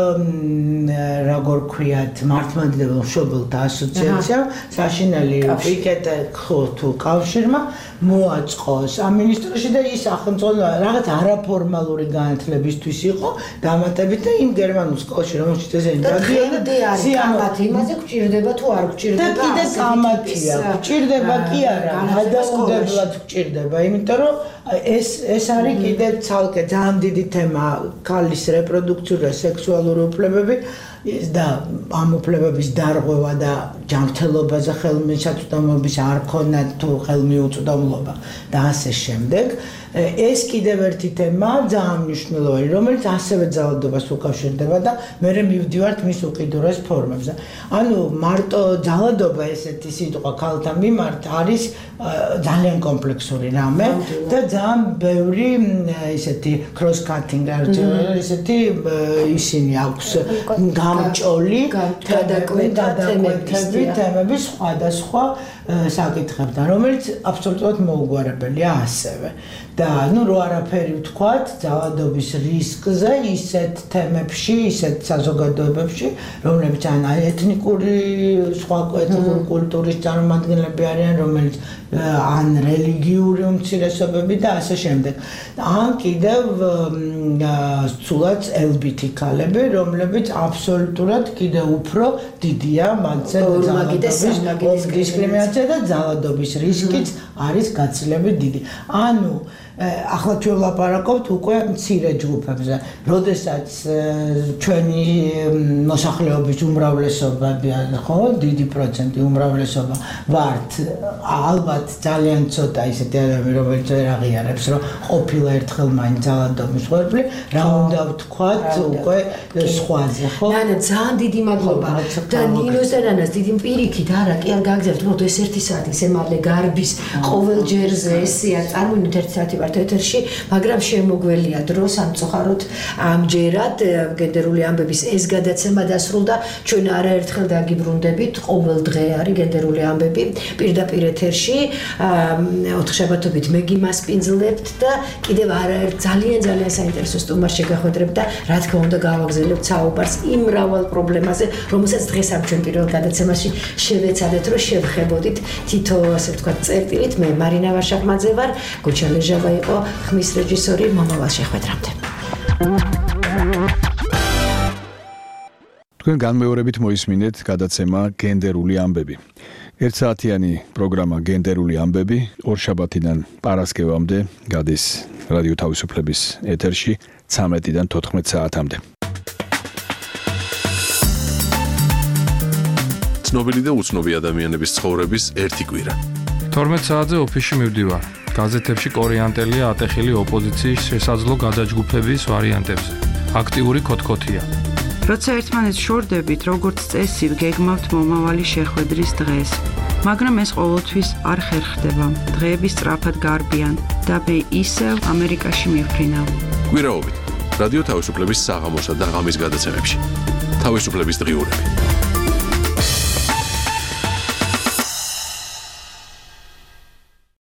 როგორ ქვიათ, მართლმადიდებელ მშობელთა ასოციაციამ საშინელი პიკეტე თუ კავშირმა მოაწყო სამინისტროში და ის სახელმწიფო რაღაც არაფორმალური განათლებისთვის იყო დამატებით და იმ გერმანულ სკოლაში, რომელშიც ესენი დადიან, კამათი, იმაზე გჭირდება თუ არ გჭირდება. და კიდე კამათია, გჭირდება კი არა, გადაუდებლად გჭირდება, იმიტომ რომ ეს ეს არის კიდე ცალკე ძალიან დიდი თემა, ქალის რეპროდუქციური და სექსუალური უფლებები და ამ უფლებების დარღვევა და ჯანმრთელობაზე ხელმისაწვდომობის არ ქონა თუ ხელმიუწვდომობა და ასე შემდეგ. ეს კიდევ ერთი თემა ძალიან მნიშვნელოვანი, რომელიც ასევე ძალადობას უკავშირდება და მე მივდივართ მის უკიდურეს ფორმებზე. ანუ მარტო ძალადობა ესეთი სიტყვა ქალთა მიმართ არის ძალიან კომპლექსური რამე და ძალიან ბევრი ესეთი cross cutting ესეთი ისინი აქვს გამჭოლი გადაკვეთები თემები სხვადასხვა საკითხებთან, რომელიც აბსოლუტურად მოუგვარებელია ასევე. და ნუ რო არაფერი ვთქვათ ძალადობის რისკზე ისეთ თემებში, ისეთ საზოგადოებებში, რომლებიც ან ეთნიკური სხვა ეთნიკური კულტურის წარმომადგენლები არიან, რომელიც ან რელიგიური უმცირესობები და ასე შემდეგ. ან კიდევ სულაც ელ ბი ტი ქალები, რომლებიც აბსოლუტურად კიდევ უფრო დიდია მათზე ძალადობის დისკრიმინაცია კონცენტრაცია და ძალადობის რისკიც არის გაცილებით დიდი. ანუ ახლა ჩვენ ვლაპარაკობთ უკვე მცირე ჯგუფებზე. როდესაც ჩვენი მოსახლეობის უმრავლესობა, ხო, დიდი პროცენტი უმრავლესობა ვართ, ალბათ ძალიან ცოტა ისეთი ადამიანი, რომელიც ვერ აღიარებს, რომ ყოფილა ერთხელ მაინც ძალადობის ღვიძლი, რა უნდა ვთქვათ, უკვე სხვაზე, ხო? ნანა, ძალიან დიდი მადლობა. და ნინოს და ნანას დიდი პირიქით, არა, კი არ გაგზავნით, მოდი ეს ერთი საათი ისე მალე გარბის ყოველ ჯერზე ესეა, წარმოვიდეთ ერთი საათი ვართ ეთერში, მაგრამ შემოგველია დრო სამწუხაროდ ამჯერად გენდერული ამბების ეს გადაცემა დასრულდა. ჩვენ არაერთხელ დაგიბრუნდებით, ყოველ დღე არის გენდერული ამბები პირდაპირ ეთერში. ოთხშაბათობით მე გიმასპინძლებთ და კიდევ არაერთ ძალიან ძალიან საინტერესო სტუმარს შეგახვედრებთ და რა თქმა უნდა გავაგზავნებთ საუბარს იმ მრავალ პრობლემაზე, რომელსაც დღეს ამ ჩვენ პირველ გადაცემაში შევეცადეთ, რომ შევხებოდით თითო, ასე ვთქვათ, წერტილით. მე მარინა ვარშაყმაძე ვარ, გოჩა ლეჟავა იყო ხმის რეჟისორი. მომავალ შეხვედრამდე. თქვენ განმეორებით მოისმინეთ გადაცემა გენდერული ამბები. ერთსაათიანი პროგრამა გენდერული ამბები ორშაბათიდან პარასკევამდე გადის რადიო თავისუფლების ეთერში ცამეტიდან თოთხმეტ საათამდე. ცნობილი და უცნობი ადამიანების ცხოვრების ერთი კვირა. თორმეტ საათზე ოფისში მივდივარ. გაზეთებში კორეანტელია ატეხილი ოპოზიციის შესაძლო გადაჯგუფების ვარიანტებზე. აქტიური კოთკოთია. როცა ერთმანეთს შორდებით, როგორც წესი, გეგმავთ მომავალი შეხვედრის დღეს. მაგრამ ეს ყოველთვის არ ხერხდება. დღეები სწრაფად გარბიან და მე ისევ ამერიკაში მივფრინავ. კვირაობით რადიო თავისუფლების საღამოსა და ღამის გადაცემებში. თავისუფლების დღიურები.